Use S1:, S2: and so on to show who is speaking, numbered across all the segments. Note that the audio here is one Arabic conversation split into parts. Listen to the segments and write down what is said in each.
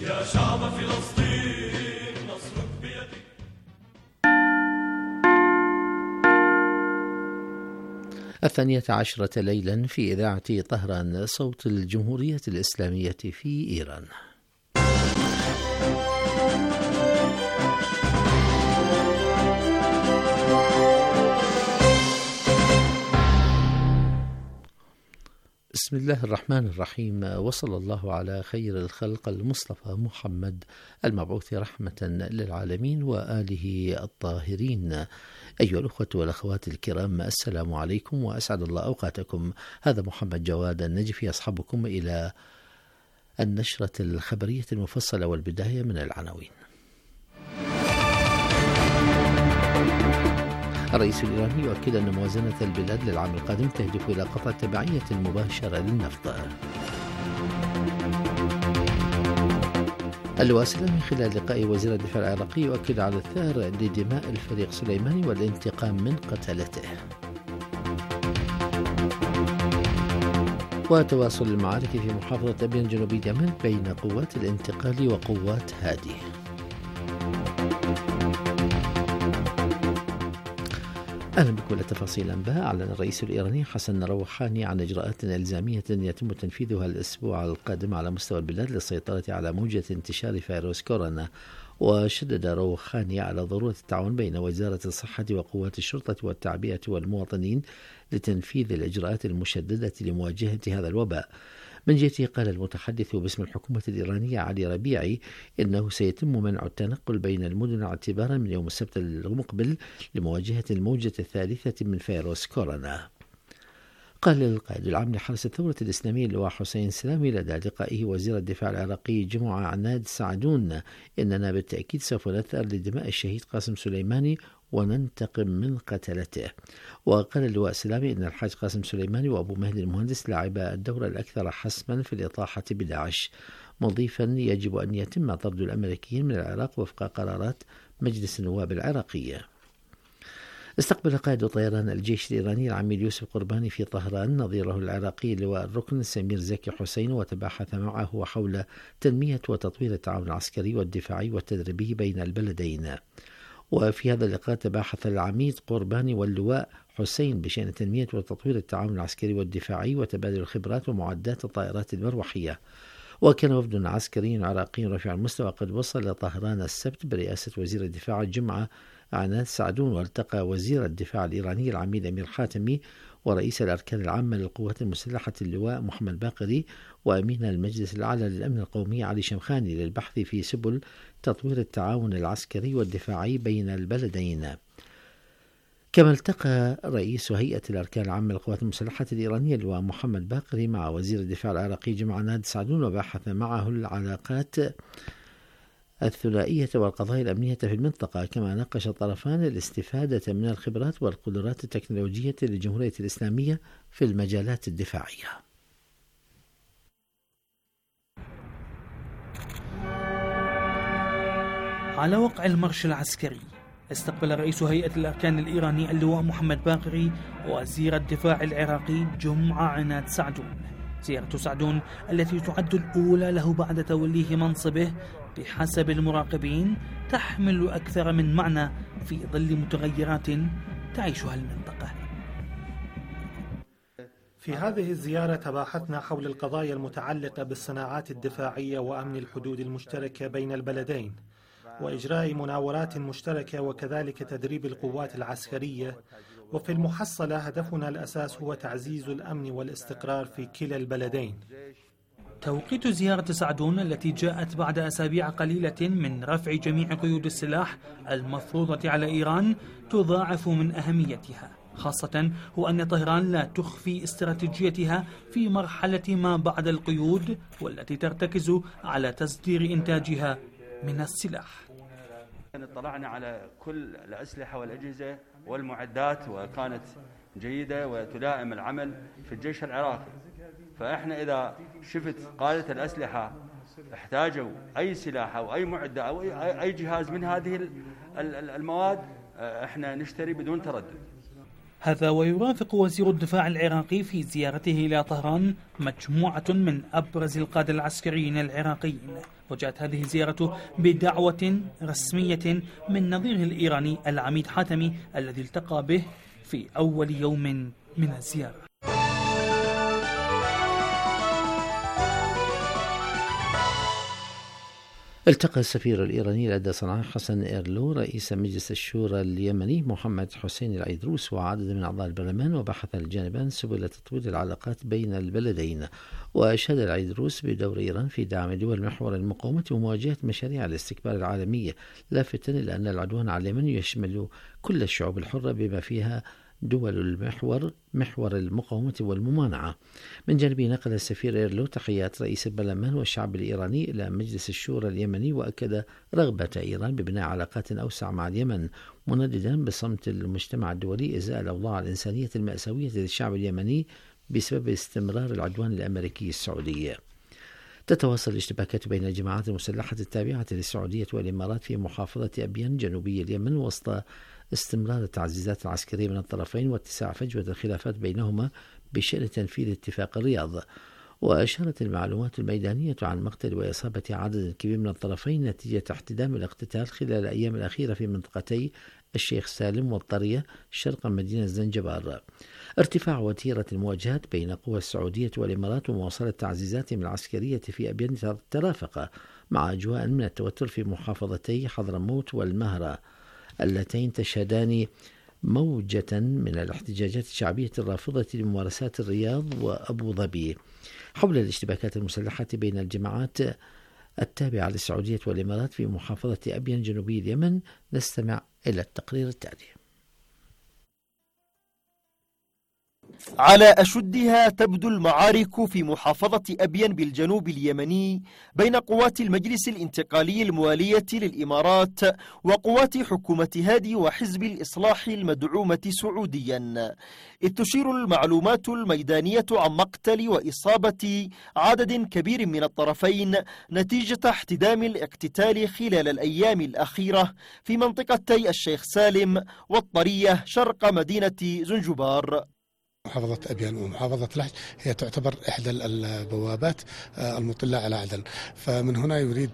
S1: يا شعب فلسطين نصرك بيدك.
S2: الثانية عشرة ليلا في إذاعة طهران صوت الجمهورية الإسلامية في إيران. بسم الله الرحمن الرحيم، وصلى الله على خير الخلق المصطفى محمد المبعوث رحمة للعالمين وآله الطاهرين. أيها الأخوة والأخوات الكرام، السلام عليكم وأسعد الله أوقاتكم. هذا محمد جواد النجفي يصحبكم إلى النشرة الخبرية المفصلة، والبداية من العناوين. الرئيس الإيراني يؤكد أن موازنة البلاد للعام القادم تهدف إلى قطع التبعية المباشرة للنفط. اللواء سلامي خلال لقاء وزير الدفاع العراقي يؤكد على الثأر لدماء الفريق سليماني والانتقام من قتلته. وتواصل المعارك في محافظة أبين جنوب اليمن بين قوات الانتقال وقوات هادي. أهلا بكل تفاصيل الأنباء. أعلن الرئيس الإيراني حسن روحاني عن إجراءات إلزامية يتم تنفيذها الأسبوع القادم على مستوى البلاد للسيطرة على موجة انتشار فيروس كورونا. وشدد روحاني على ضرورة التعاون بين وزارة الصحة وقوات الشرطة والتعبئة والمواطنين لتنفيذ الإجراءات المشددة لمواجهة هذا الوباء. من جهته قال المتحدث باسم الحكومة الإيرانية علي ربيعي إنه سيتم منع التنقل بين المدن اعتبارا من يوم السبت المقبل لمواجهة الموجة الثالثة من فيروس كورونا. قال القائد العام لحرس الثورة الإسلامية اللواء حسين سلامي لدى لقائه وزير الدفاع العراقي جمعة عناد سعدون إننا بالتأكيد سوف نثأر لدماء الشهيد قاسم سليماني وننتقم من قتلته. وقال اللواء سلامي إن الحاج قاسم سليماني وأبو مهدي المهندس لعبا الدور الأكثر حسما في الإطاحة بداعش، مضيفا يجب أن يتم طرد الأمريكيين من العراق وفق قرارات مجلس النواب العراقية. استقبل قائد طيران الجيش الإيراني العميد يوسف قرباني في طهران نظيره العراقي اللواء الركن سمير زكي حسين، وتباحث معه حول تنمية وتطوير التعاون العسكري والدفاعي والتدريبي بين البلدين. وفي هذا اللقاء تباحث العميد قرباني واللواء حسين بشأن تنمية وتطوير التعاون العسكري والدفاعي وتبادل الخبرات ومعدات الطائرات المروحية. وكان وفد عسكري عراقي رفيع المستوى قد وصل طهران السبت برئاسة وزير الدفاع الجمعة عناد سعدون، والتقى وزير الدفاع الإيراني العميد أمير خاتمي ورئيس الأركان العامة للقوات المسلحة اللواء محمد باقري وأمين المجلس الأعلى للأمن القومي علي شمخاني للبحث في سبل تطوير التعاون العسكري والدفاعي بين البلدين. كما التقى رئيس هيئة الأركان العامة للقوات المسلحة الإيرانية اللواء محمد باقري مع وزير الدفاع العراقي جمعة عناد سعدون، وباحث معه العلاقات الثنائية والقضايا الأمنية في المنطقة. كما ناقش الطرفان الاستفادة من الخبرات والقدرات التكنولوجية للجمهورية الإسلامية في المجالات الدفاعية.
S3: على وقع المرش العسكري، استقبل رئيس هيئة الأركان الإيراني اللواء محمد باقري وزير الدفاع العراقي جمعة عناد سعدون. زيارة سعدون التي تعد الأولى له بعد توليه منصبه بحسب المراقبين تحمل أكثر من معنى في ظل متغيرات تعيشها المنطقة.
S4: في هذه الزيارة تباحثنا حول القضايا المتعلقة بالصناعات الدفاعية وأمن الحدود المشتركة بين البلدين، وإجراء مناورات مشتركة وكذلك تدريب القوات العسكرية. وفي المحصلة هدفنا الأساس هو تعزيز الأمن والاستقرار في كلا البلدين.
S3: توقيت زيارة سعدون التي جاءت بعد أسابيع قليلة من رفع جميع قيود السلاح المفروضة على إيران تضاعف من أهميتها، خاصة وأن طهران لا تخفي استراتيجيتها في مرحلة ما بعد القيود، والتي ترتكز على تصدير إنتاجها من السلاح.
S5: اطلعنا على كل الأسلحة والأجهزة والمعدات، وكانت جيدة وتلائم العمل في الجيش العراقي. فإحنا إذا شفت قادة الأسلحة احتاجوا أي سلاح أو أي معدة أو أي جهاز من هذه المواد، إحنا نشتري بدون تردد.
S3: هذا ويرافق وزير الدفاع العراقي في زيارته إلى طهران مجموعة من أبرز القادة العسكريين العراقيين. وجاءت هذه الزيارة بدعوة رسمية من نظيره الإيراني العميد حاتمي الذي التقى به في أول يوم من الزيارة.
S2: التقى السفير الإيراني لدى صنعاء حسن إيرلو رئيس مجلس الشورى اليمني محمد حسين العيدروس وعدد من أعضاء البرلمان، وبحث الجانبان سبل تطوير العلاقات بين البلدين. وأشاد العيدروس بدور إيران في دعم دول محور المقاومة ومواجهة مشاريع الاستكبار العالمية، لافتا إلى أن العدوان على اليمن يشمل كل الشعوب الحرة بما فيها دول المحور، محور المقاومة والممانعة. من جانبه نقل السفير إيرلو تحيات رئيس البرلمان والشعب الإيراني إلى مجلس الشورى اليمني، وأكد رغبة إيران ببناء علاقات أوسع مع اليمن، منددا بصمت المجتمع الدولي إزاء الأوضاع الإنسانية المأساوية للشعب اليمني بسبب استمرار العدوان الأمريكي السعودي. تتواصل الاشتباكات بين الجماعات المسلحة التابعة للسعودية والإمارات في محافظة أبين جنوبي اليمن وسط استمرار التعزيزات العسكرية من الطرفين واتساع فجوة الخلافات بينهما بشأن تنفيذ اتفاق الرياض. وأشارت المعلومات الميدانية عن مقتل وإصابة عدد كبير من الطرفين نتيجة احتدام الاقتتال خلال الأيام الأخيرة في منطقتي الشيخ سالم والطرية شرق مدينة زنجبار. ارتفاع وتيرة المواجهات بين قوى السعودية والإمارات ومواصلة تعزيزاتهم العسكرية في أبين ترافق مع أجواء من التوتر في محافظتي حضرموت والمهرة اللتين تشهدان موجة من الاحتجاجات الشعبية الرافضة لممارسات الرياض وأبو ظبي. حول الاشتباكات المسلحة بين الجماعات التابعة للسعودية والإمارات في محافظة أبين جنوبي اليمن نستمع إلى التقرير التالي.
S6: على أشدها تبدو المعارك في محافظة أبين بالجنوب اليمني بين قوات المجلس الانتقالي الموالية للإمارات وقوات حكومة هادي وحزب الإصلاح المدعومة سعوديا، إذ تشير المعلومات الميدانية عن مقتل وإصابة عدد كبير من الطرفين نتيجة احتدام الاقتتال خلال الأيام الأخيرة في منطقتي الشيخ سالم والطرية شرق مدينة زنجبار.
S7: محافظة أبين ومحافظة لحج هي تعتبر إحدى البوابات المطلة على عدن، فمن هنا يريد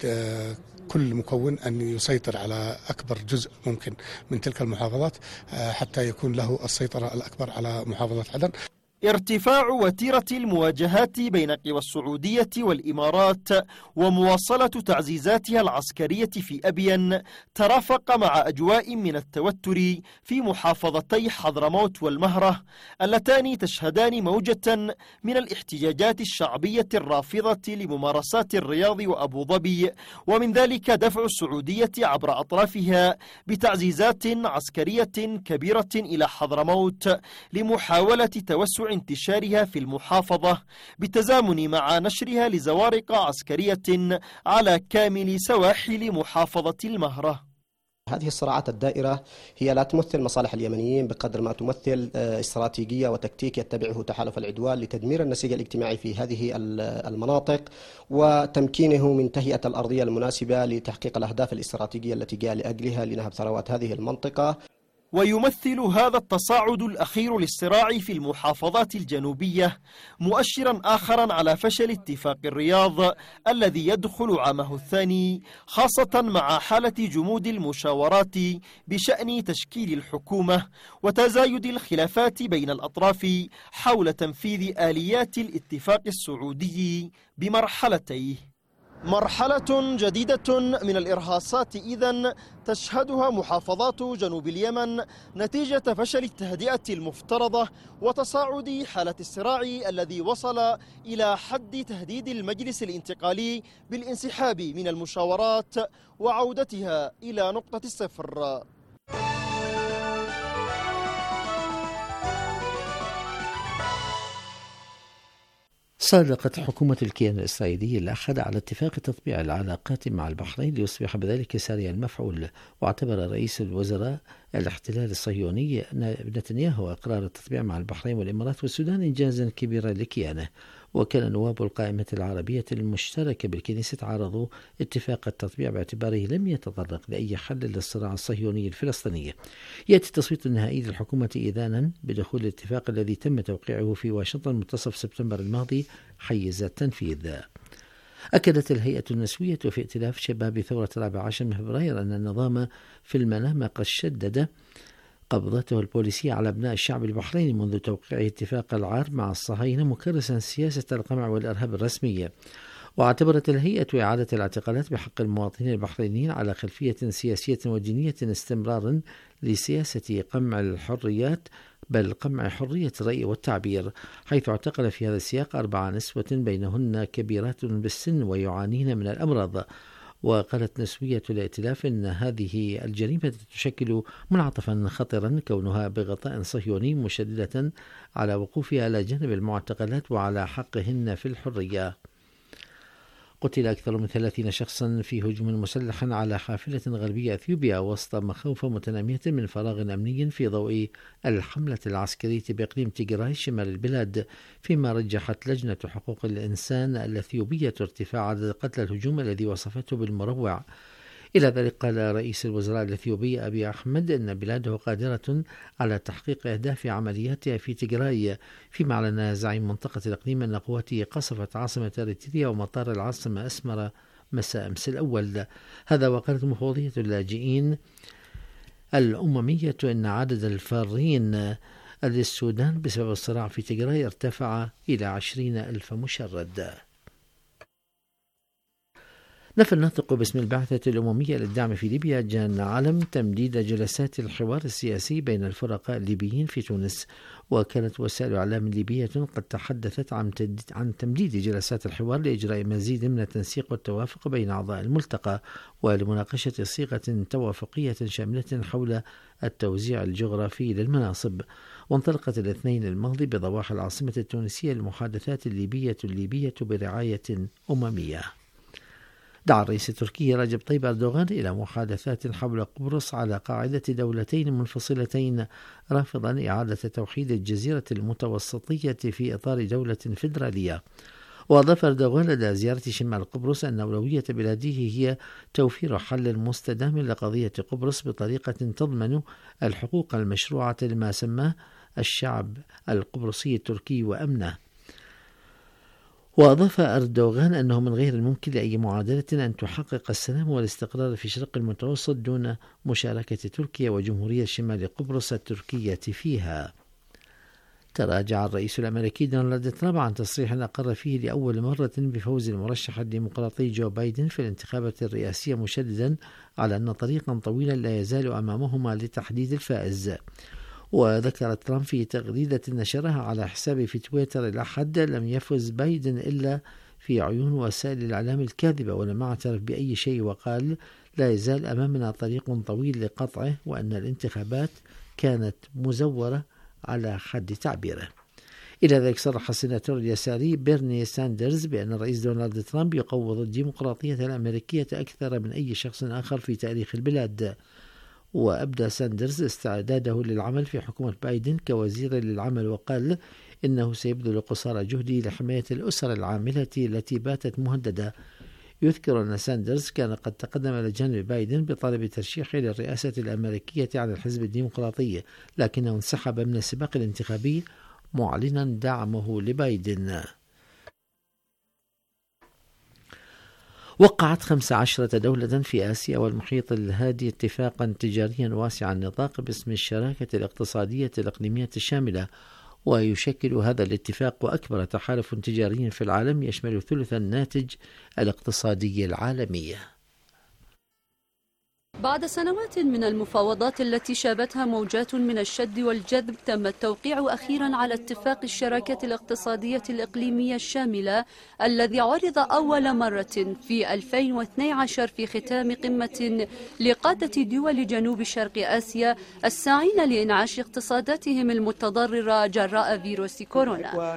S7: كل مكون أن يسيطر على أكبر جزء ممكن من تلك المحافظات حتى يكون له السيطرة الأكبر على محافظة عدن.
S6: ارتفاع وتيرة المواجهات بين قوى السعودية والإمارات ومواصلة تعزيزاتها العسكرية في أبين ترافق مع أجواء من التوتر في محافظتي حضرموت والمهرة اللتان تشهدان موجة من الاحتجاجات الشعبية الرافضة لممارسات الرياض وأبو ظبي، ومن ذلك دفع السعودية عبر أطرافها بتعزيزات عسكرية كبيرة إلى حضرموت لمحاولة توسع انتشارها في المحافظة بالتزامن مع نشرها لزوارق عسكرية على كامل سواحل محافظة المهرة.
S8: هذه الصراعات الدائرة هي لا تمثل مصالح اليمنيين بقدر ما تمثل استراتيجية وتكتيك يتبعه تحالف العدوان لتدمير النسيج الاجتماعي في هذه المناطق وتمكينه من تهيئة الأرضية المناسبة لتحقيق الأهداف الاستراتيجية التي جاء لأجلها لنهب ثروات هذه المنطقة.
S6: ويمثل هذا التصاعد الأخير للصراع في المحافظات الجنوبية مؤشرا آخرا على فشل اتفاق الرياض الذي يدخل عامه الثاني، خاصة مع حالة جمود المشاورات بشأن تشكيل الحكومة وتزايد الخلافات بين الأطراف حول تنفيذ آليات الاتفاق السعودي بمرحلتيه. مرحلة جديدة من الإرهاصات إذن تشهدها محافظات جنوب اليمن نتيجة فشل التهدئة المفترضة وتصاعد حالة الصراع الذي وصل إلى حد تهديد المجلس الانتقالي بالانسحاب من المشاورات وعودتها إلى نقطة الصفر.
S2: صادقت حكومة الكيان الإسرائيلي الأحد على اتفاق تطبيع العلاقات مع البحرين ليصبح بذلك ساريا المفعول. واعتبر رئيس الوزراء الاحتلال الصهيوني نتنياهو إقرار التطبيع مع البحرين والإمارات والسودان إنجازا كبيرا لكيانه. وكان نواب القائمة العربية المشتركة بالكنيسة عارضوا اتفاق التطبيع باعتباره لم يتطرق لأي حل للصراع الصهيوني الفلسطيني. يأتي التصويت النهائي للحكومة إذانا بدخول الاتفاق الذي تم توقيعه في واشنطن منتصف سبتمبر الماضي حيز التنفيذ. أكدت الهيئة النسوية في ائتلاف شباب ثورة 14 من فبراير أن النظام في المنامة قد شدد قبضته البوليسية على أبناء الشعب البحريني منذ توقيع اتفاق العار مع الصهاينة، مكرسا سياسة القمع والإرهاب الرسمية. واعتبرت الهيئة إعادة الاعتقالات بحق المواطنين البحرينيين على خلفية سياسية ودينية استمرارا لسياسة قمع الحريات، بل قمع حرية الرأي والتعبير، حيث اعتقل في هذا السياق 4 نسوة بينهن كبيرات بالسن ويعانين من الأمراض. وقالت نسوية الائتلاف إن هذه الجريمة تشكل منعطفا خطرا كونها بغطاء صهيوني، مشددة على وقوفها على جانب المعتقلات وعلى حقهن في الحرية. قتل أكثر من 30 شخصا في هجوم مسلح على حافلة غربية أثيوبيا وسط مخاوف متنامية من فراغ أمني في ضوء الحملة العسكرية بإقليم تيغراي شمال البلاد، فيما رجحت لجنة حقوق الإنسان الأثيوبية ارتفاع عدد قتلى الهجوم الذي وصفته بالمروع. إلى ذلك قال رئيس الوزراء الأثيوبي أبي أحمد أن بلاده قادرة على تحقيق أهداف عملياتها في تيغراي، فيما أعلن زعيم منطقة الإقليم أن قواته قصفت عاصمة إريتريا ومطار العاصمة أسمرة مساء أمس الأول. هذا وقالت مفوضية اللاجئين الأممية أن عدد الفارين للسودان بسبب الصراع في تيغراي ارتفع إلى 20,000 مشرد. نفى الناطق باسم البعثة الأممية للدعم في ليبيا جان علم تمديد جلسات الحوار السياسي بين الفرقاء الليبيين في تونس. وكانت وسائل إعلام ليبية قد تحدثت عن تمديد جلسات الحوار لإجراء مزيد من التنسيق والتوافق بين أعضاء الملتقى ولمناقشة صيغة توافقية شاملة حول التوزيع الجغرافي للمناصب. وانطلقت الاثنين الماضي بضواحي العاصمة التونسية المحادثات الليبية برعاية أممية. دعا الرئيس التركي رجب طيب أردوغان إلى محادثات حول قبرص على قاعدة دولتين منفصلتين، رافضا إعادة توحيد الجزيرة المتوسطية في إطار دولة فيدرالية. وأضاف أردوغان لدى زيارة شمال قبرص أن أولوية بلاده هي توفير حل مستدام لقضية قبرص بطريقة تضمن الحقوق المشروعة لما سماه الشعب القبرصي التركي وأمنه. وأضاف أردوغان أنه من غير الممكن لأي معادلة أن تحقق السلام والاستقرار في شرق المتوسط دون مشاركة تركيا وجمهورية شمال قبرص التركية فيها. تراجع الرئيس الأمريكي دونالد ترامب عن تصريح أقر فيه لأول مرة بفوز المرشح الديمقراطي جو بايدن في الانتخابات الرئاسية، مشددا على أن طريقا طويلا لا يزال أمامهما لتحديد الفائز. وذكر ترامب في تغريدة نشرها على حسابه في تويتر الأحد: لم يفز بايدن إلا في عيون وسائل الإعلام الكاذبة ولم أعترف بأي شيء، وقال: لا يزال أمامنا طريق طويل لقطعه، وأن الانتخابات كانت مزورة على حد تعبيره. إلى ذلك صرح السيناتور اليساري بيرني ساندرز بأن الرئيس دونالد ترامب يقوض الديمقراطية الأمريكية أكثر من أي شخص آخر في تاريخ البلاد. وأبدى ساندرز استعداده للعمل في حكومة بايدن كوزير للعمل، وقال إنه سيبذل قصارى جهده لحماية الأسر العاملة التي باتت مهددة. يذكر أن ساندرز كان قد تقدم إلى جانب بايدن بطلب ترشيحه للرئاسة الأمريكية عن الحزب الديمقراطي، لكنه انسحب من السباق الانتخابي معلنا دعمه لبايدن. وقعت 15 دولة في آسيا والمحيط الهادي اتفاقا تجاريا واسع النطاق باسم الشراكة الاقتصادية الإقليمية الشاملة، ويشكل هذا الاتفاق أكبر تحالف تجاري في العالم يشمل ثلث الناتج الاقتصادي العالمي.
S9: بعد سنوات من المفاوضات التي شابتها موجات من الشد والجذب، تم التوقيع أخيرا على اتفاق الشراكة الاقتصادية الإقليمية الشاملة الذي عرض أول مرة في 2012 في ختام قمة لقادة دول جنوب شرق آسيا الساعين لإنعاش اقتصاداتهم المتضررة جراء فيروس كورونا.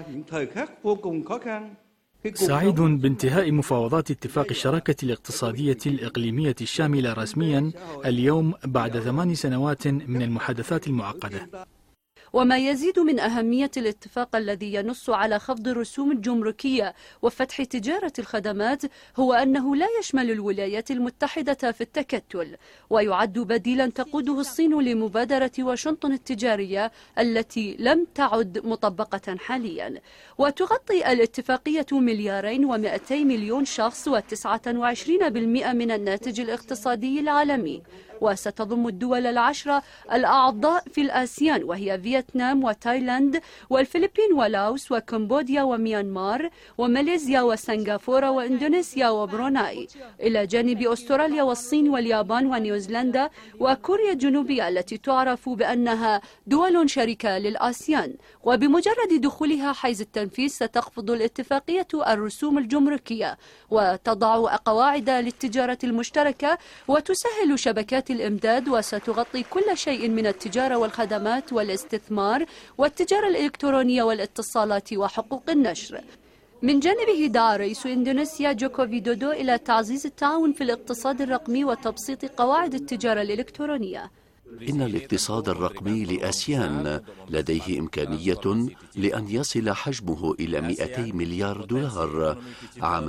S10: سعيد بانتهاء مفاوضات اتفاق الشراكة الاقتصادية الإقليمية الشاملة رسميا اليوم بعد 8 سنوات من المحادثات المعقدة.
S9: وما يزيد من أهمية الاتفاق الذي ينص على خفض الرسوم الجمركية وفتح تجارة الخدمات هو أنه لا يشمل الولايات المتحدة في التكتل، ويعد بديلا تقوده الصين لمبادرة واشنطن التجارية التي لم تعد مطبقة حاليا. وتغطي الاتفاقية 2.2 مليار شخص و29% من الناتج الاقتصادي العالمي، وستضم الدول 10 الأعضاء في الآسيان، وهي فيتنام وتايلاند والفلبين ولاوس وكمبوديا وميانمار وماليزيا وسنغافورة وإندونيسيا وبروناي، إلى جانب أستراليا والصين واليابان ونيوزيلندا وكوريا الجنوبية التي تعرف بأنها دول شركة للآسيان. وبمجرد دخولها حيز التنفيذ ستخفض الاتفاقية الرسوم الجمركية وتضع قواعد للتجارة المشتركة وتسهل شبكات الإمداد، وستغطي كل شيء من التجارة والخدمات والاستثمار والتجارة الإلكترونية والاتصالات وحقوق النشر. من جانبه دعا رئيس إندونيسيا جوكو ويدودو إلى تعزيز التعاون في الاقتصاد الرقمي وتبسيط قواعد التجارة الإلكترونية.
S11: إن الاقتصاد الرقمي لآسيان لديه إمكانية لأن يصل حجمه إلى 200 مليار دولار عام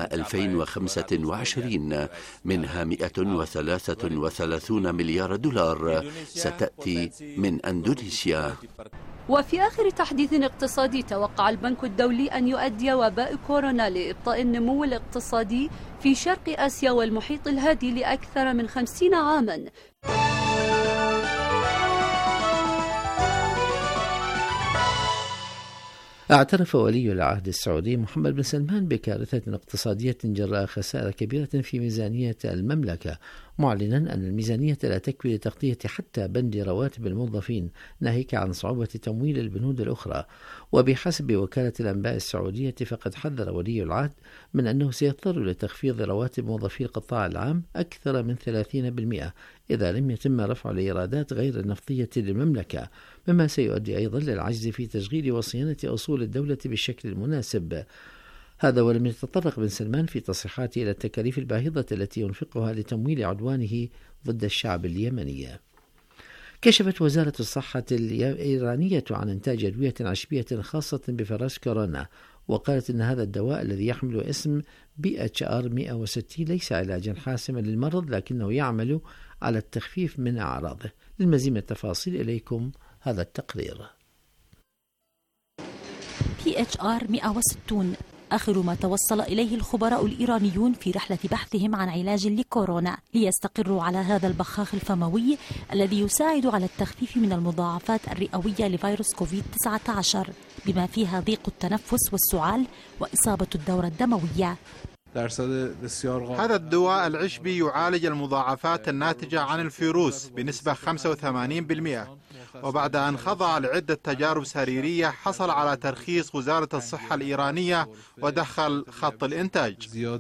S11: 2025، منها 133 مليار دولار ستأتي من أندونيسيا.
S9: وفي آخر تحديث اقتصادي توقع البنك الدولي أن يؤدي وباء كورونا لإبطاء النمو الاقتصادي في شرق آسيا والمحيط الهادي لأكثر من 50 عاما.
S2: اعترف ولي العهد السعودي محمد بن سلمان بكارثة اقتصادية جراء خسائر كبيرة في ميزانية المملكة، معلنا أن الميزانية لا تكفي لتغطية حتى بند رواتب الموظفين، ناهيك عن صعوبة تمويل البنود الأخرى. وبحسب وكالة الأنباء السعودية فقد حذر ولي العهد من أنه سيضطر لتخفيض رواتب موظفي القطاع العام أكثر من 30% إذا لم يتم رفع الإيرادات غير النفطية للمملكة، مما سيؤدي أيضا للعجز في تشغيل وصيانة أصول الدولة بالشكل المناسب. هذا ولم يتطرق بن سلمان في تصريحاته إلى التكاليف الباهظة التي ينفقها لتمويل عدوانه ضد الشعب اليمني. كشفت وزارة الصحة الإيرانية عن إنتاج أدوية عشبية خاصة بفيروس كورونا، وقالت أن هذا الدواء الذي يحمل اسم BHR-160 ليس علاجا حاسما للمرض، لكنه يعمل على التخفيف من أعراضه. للمزيد من التفاصيل إليكم هذا التقرير.
S12: BHR-160 آخر ما توصل إليه الخبراء الإيرانيون في رحلة بحثهم عن علاج لكورونا، ليستقروا على هذا البخاخ الفموي الذي يساعد على التخفيف من المضاعفات الرئوية لفيروس كوفيد-19 بما فيها ضيق التنفس والسعال وإصابة الدورة الدموية.
S13: هذا الدواء العشبي يعالج المضاعفات الناتجة عن الفيروس بنسبة 85%، وبعد أن خضع لعدة تجارب سريرية حصل على ترخيص وزارة الصحة الإيرانية ودخل خط الإنتاج.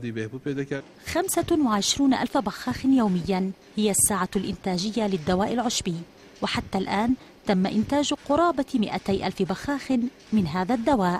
S12: 25,000 بخاخ يوميا هي الساعة الإنتاجية للدواء العشبي، وحتى الآن تم إنتاج قرابة 200,000 بخاخ من هذا الدواء.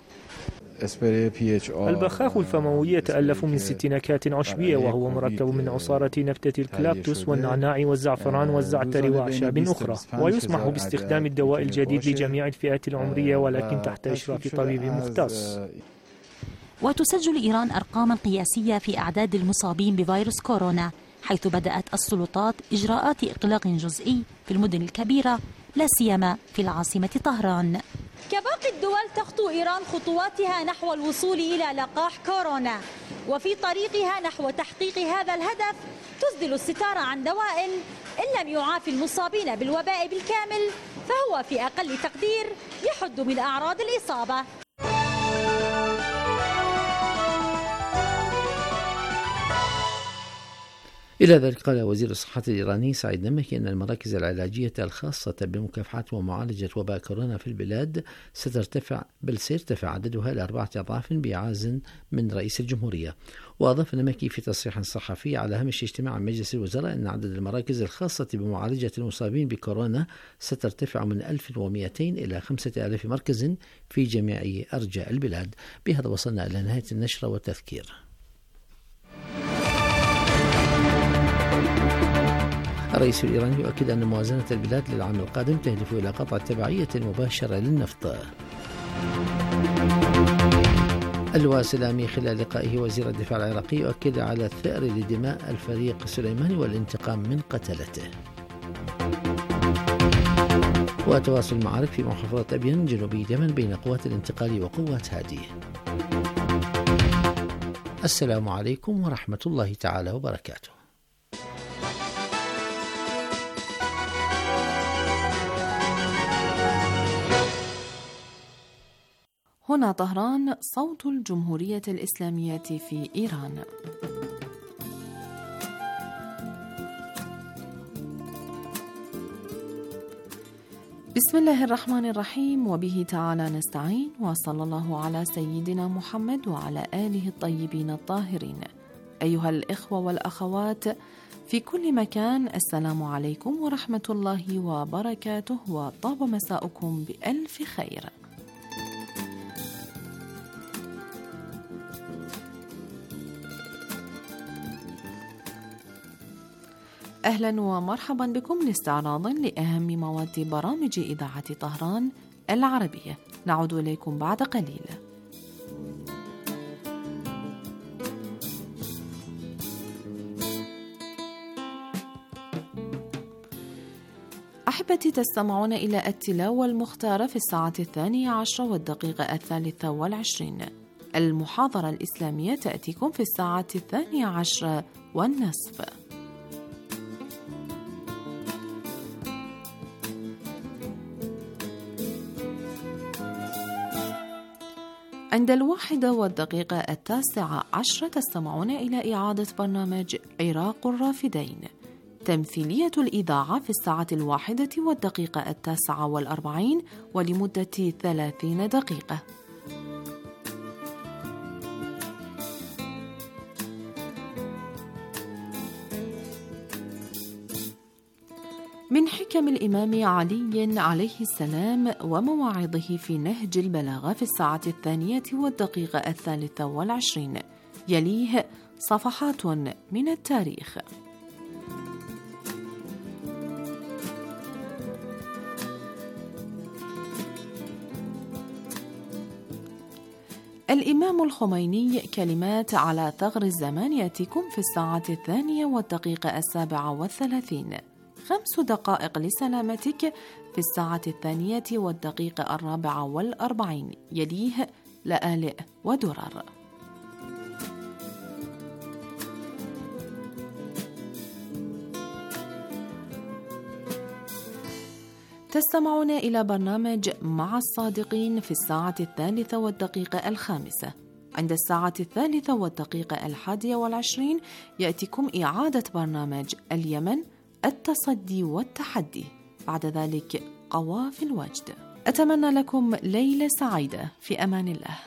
S14: البخاخ الفموي يتألف من 6 نكهات عشبية، وهو مركب من عصارة نبتة الكلابتوس والنعناع والزعفران والزعتر وأعشاب أخرى، ويسمح باستخدام الدواء الجديد لجميع الفئات العمرية ولكن تحت إشراف طبيب مختص.
S12: وتسجل إيران أرقاما قياسية في أعداد المصابين بفيروس كورونا، حيث بدأت السلطات إجراءات إغلاق جزئي في المدن الكبيرة لا سيما في العاصمة طهران.
S15: كباقي الدول تخطو إيران خطواتها نحو الوصول إلى لقاح كورونا، وفي طريقها نحو تحقيق هذا الهدف تسدل الستار عن دواء إن لم يعافي المصابين بالوباء بالكامل فهو في أقل تقدير يحد من أعراض الإصابة.
S2: إلى ذلك قال وزير الصحة الإيراني سعيد نمكي أن المراكز العلاجية الخاصة بمكافحة ومعالجة وباء كورونا في البلاد سيرتفع عددها إلى 4 أضعاف بإعاز من رئيس الجمهورية. وأضاف نمكي في تصريح صحفي على هامش اجتماع مجلس الوزراء أن عدد المراكز الخاصة بمعالجة المصابين بكورونا سترتفع من 1200 إلى 5000 مركز في جميع أرجاء البلاد. بهذا وصلنا إلى نهاية النشرة والتذكير. الرئيس الإيراني يؤكد أن موازنة البلاد للعام القادم تهدف إلى قطع التبعية المباشرة للنفط. اللواء سلامي خلال لقائه وزير الدفاع العراقي يؤكد على الثأر لدماء الفريق سليماني والانتقام من قتلته. وتواصل المعارك في محافظة أبين جنوبي اليمن بين قوات الانتقال وقوات هادي. السلام عليكم ورحمة الله تعالى وبركاته.
S16: هنا طهران، صوت الجمهورية الإسلامية في إيران. بسم الله الرحمن الرحيم، وبه تعالى نستعين، وصلى الله على سيدنا محمد وعلى آله الطيبين الطاهرين. أيها الإخوة والأخوات في كل مكان، السلام عليكم ورحمة الله وبركاته، وطاب مساؤكم بألف خير. أهلا ومرحبا بكم لاستعراض لأهم مواد برامج إذاعة طهران العربية. نعود إليكم بعد قليل. أحبتي، تستمعون إلى التلاوة المختارة في الساعة 12:23. المحاضرة الإسلامية تأتيكم في الساعة 12:30. عند 13:10 تستمعون إلى إعادة برنامج عراق الرافدين. تمثيلية الإذاعة في الساعة 1:09 ولمدة 30 دقيقة. من حكم الإمام علي عليه السلام ومواعظه في نهج البلاغة في الساعة 2:23. يليه صفحات من التاريخ. الإمام الخميني كلمات على ثغر الزمان يأتيكم في الساعة 2:37. 5 دقائق لسلامتك في الساعة 2:44. يليه لآلئ ودرر. تستمعون إلى برنامج مع الصادقين في الساعة 3:05. عند الساعة 3:21 يأتيكم إعادة برنامج اليمن التصدي والتحدي. بعد ذلك قوافي الوجد. أتمنى لكم ليلة سعيدة، في أمان الله.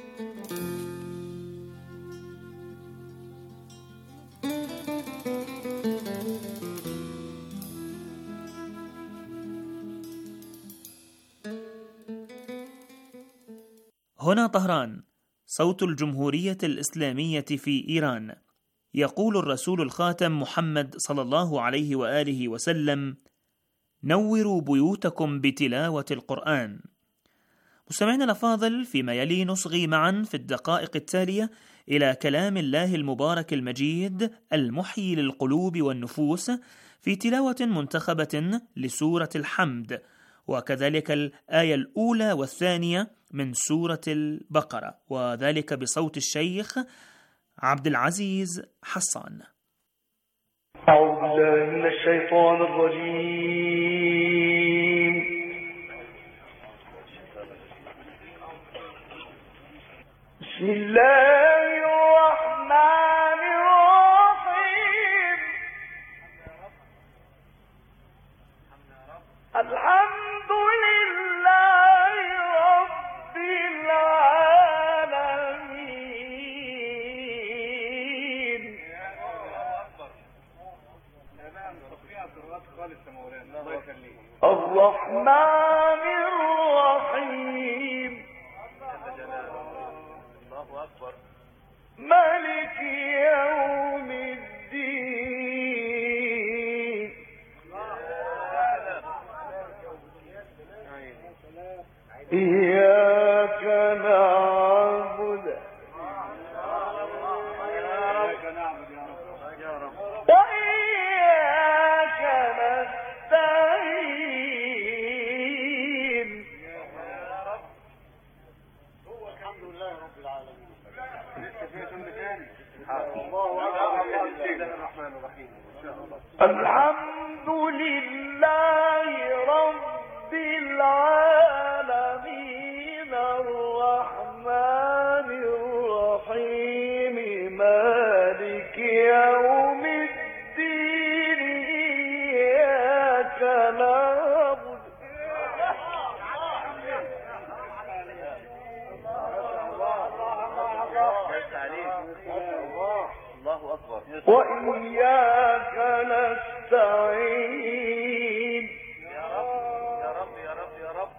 S3: هنا طهران، صوت الجمهورية الإسلامية في إيران. يقول الرسول الخاتم محمد صلى الله عليه وآله وسلم: نوروا بيوتكم بتلاوة القرآن. مستمعينا الأفاضل، فيما يلي نصغي معا في الدقائق التالية إلى كلام الله المبارك المجيد المحيي للقلوب والنفوس في تلاوة منتخبة لسورة الحمد، وكذلك الآية الأولى والثانية من سورة البقرة، وذلك بصوت الشيخ عبد العزيز حسان.
S17: أعوذ بالله من الشيطان الرجيم. بسم الله الرحمن الرحيم. الحمد لله رب العالمين. الرحمن الرحيم. مالك يوم الدين. الحمد لله رب العالمين الرحمن الرحيم مالك يوم الدين إياك نعبد وإياك نستعين يا رب يا رب يا رب.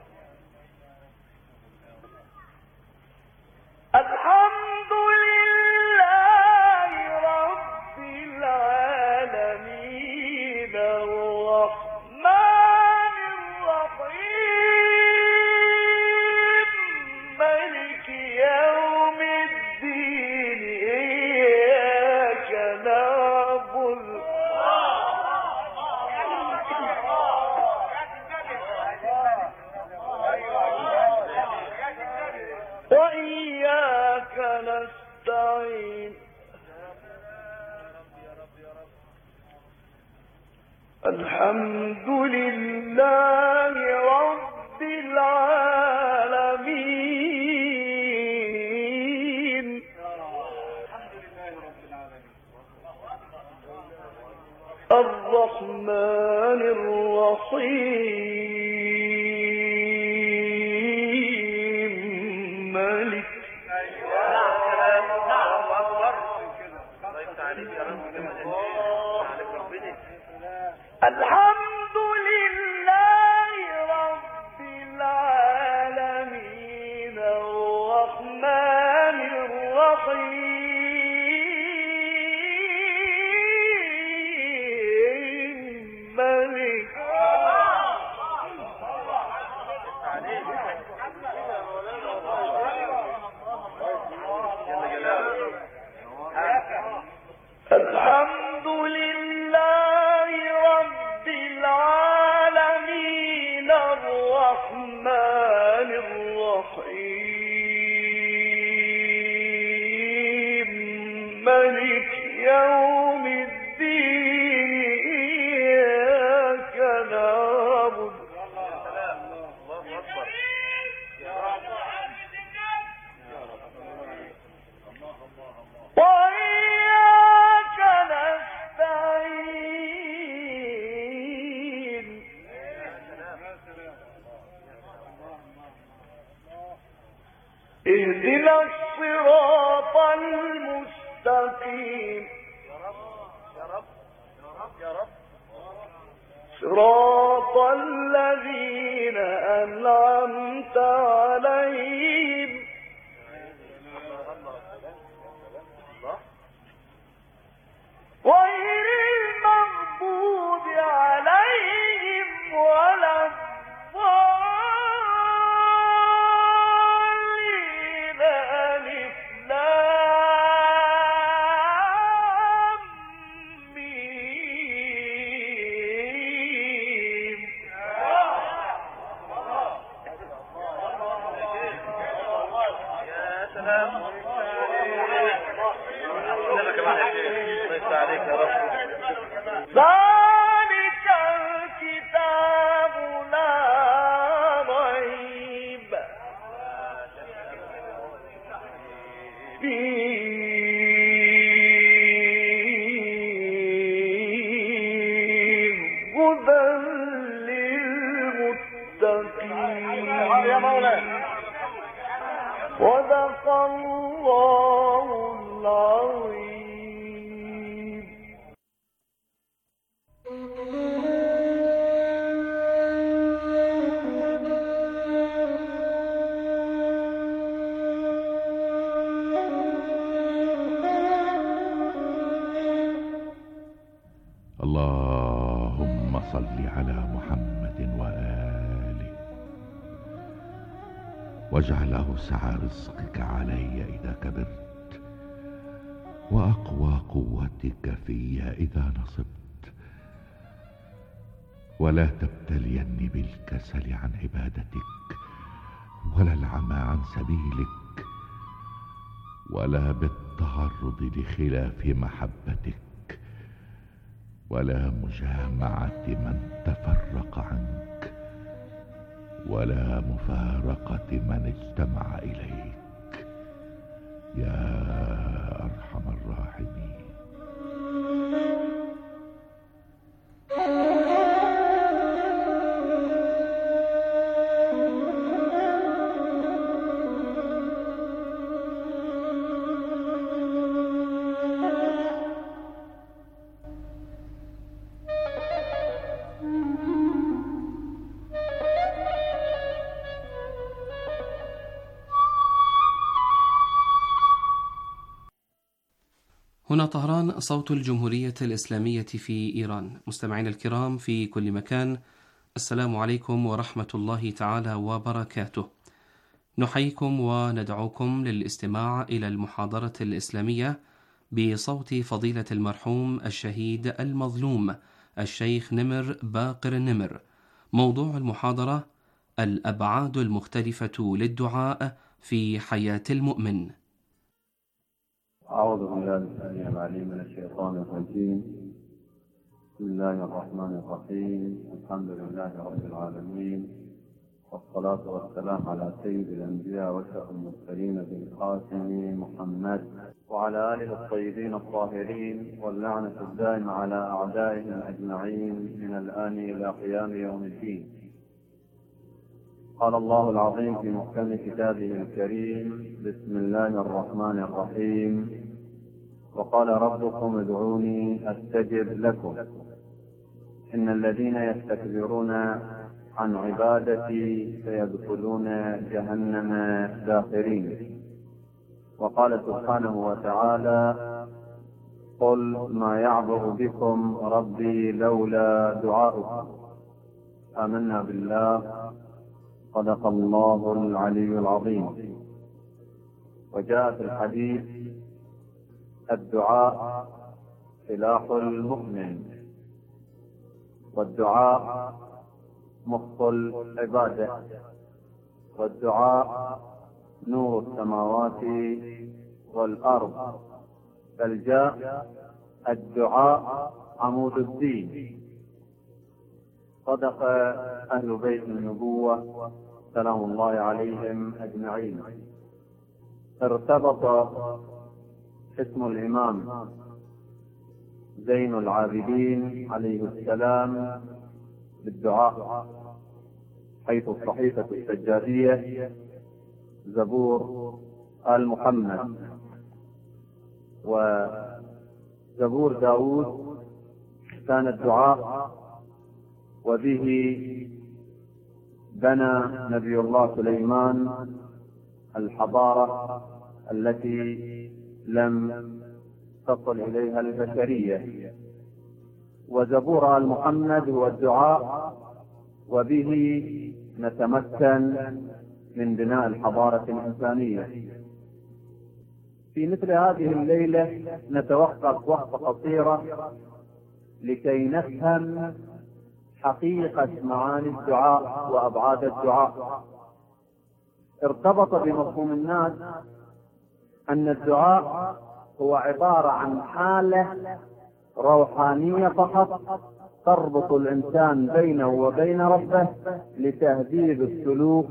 S17: الحمد لله رب العالمين الرحمن الرحيم مالك يوم الدين إياك نعبد وإياك نستعين. الحمد لله رب العالمين الرحمن الرحيم مالك الحمد لله رب العالمين الرحمن الرحيم مالك الحمد لله رب العالمين الرحمن الرحيم مالك يوم الدين إياك نعبد وإياك نستعين. اهدنا الصراط المستقيم صراط الذين أنعمت عليهم غير المغضوب عليهم ولا الضالين. ألف لام ميم. يا سلام عليك يا رب. ذلك الكتاب لا ريب فيه هدى للمتقين. صدق الله العظيم.
S18: اللهم صل على محمد وآله واجعل أوسع رزقك علي إذا كبرت وأقوى قوتك في إذا نصبت، ولا تبتليني بالكسل عن عبادتك ولا العمى عن سبيلك ولا بالتعرض لخلاف محبتك ولا مجامعة من تفرق عنك، ولا مفارقة من اجتمع إليك يا أرحم الراحمين.
S19: هنا طهران، صوت الجمهورية الإسلامية في إيران. مستمعين الكرام في كل مكان، السلام عليكم ورحمة الله تعالى وبركاته. نحييكم وندعوكم للاستماع إلى المحاضرة الإسلامية بصوت فضيلة المرحوم الشهيد المظلوم الشيخ نمر باقر النمر. موضوع المحاضرة: الأبعاد المختلفة للدعاء في حياة المؤمن.
S20: أعوذ بالله السميع العليم من الشيطان الرجيم. بسم الله الرحمن الرحيم. الحمد لله رب العالمين، والصلاة والسلام على سيد الأنبياء وأشرف المرسلين بالقاسم محمد وعلى آله الطيبين الطاهرين، واللعنة الدائمة على أعدائهم أجمعين من الآن إلى قيام يوم الدين. قال الله العظيم في محكم كتابه الكريم: بسم الله الرحمن الرحيم. وقال ربكم ادعوني أستجب لكم إن الذين يستكبرون عن عبادتي سيدخلون جهنم داخرين. وقال سبحانه وتعالى: قل ما يعبأ بكم ربي لولا دعاؤكم. آمنا بالله، صدق الله العلي العظيم. وجاء في الحديث: الدعاء سلاح المؤمن، والدعاء مخ العبادة، والدعاء نور السماوات والأرض، بل جاء: الدعاء عمود الدين. صدق أهل بيت النبوة سلام الله عليهم أجمعين. ارتبط اسم الإمام زين العابدين عليه السلام بالدعاء، حيث الصحيفة السجادية زبور آل محمد وزبور داود كان الدعاء، وبه بنى نبي الله سليمان الحضارة التي لم تصل إليها البشرية. وزبور آل محمد هو الدعاء، وبه نتمكن من بناء الحضارة الإنسانية. في مثل هذه الليلة نتوقف وقفة قصيرة لكي نفهم حقيقة معاني الدعاء وأبعاد الدعاء. ارتبط بمفهوم الناس أن الدعاء هو عبارة عن حالة روحانية فقط تربط الإنسان بينه وبين ربه لتهذيب السلوك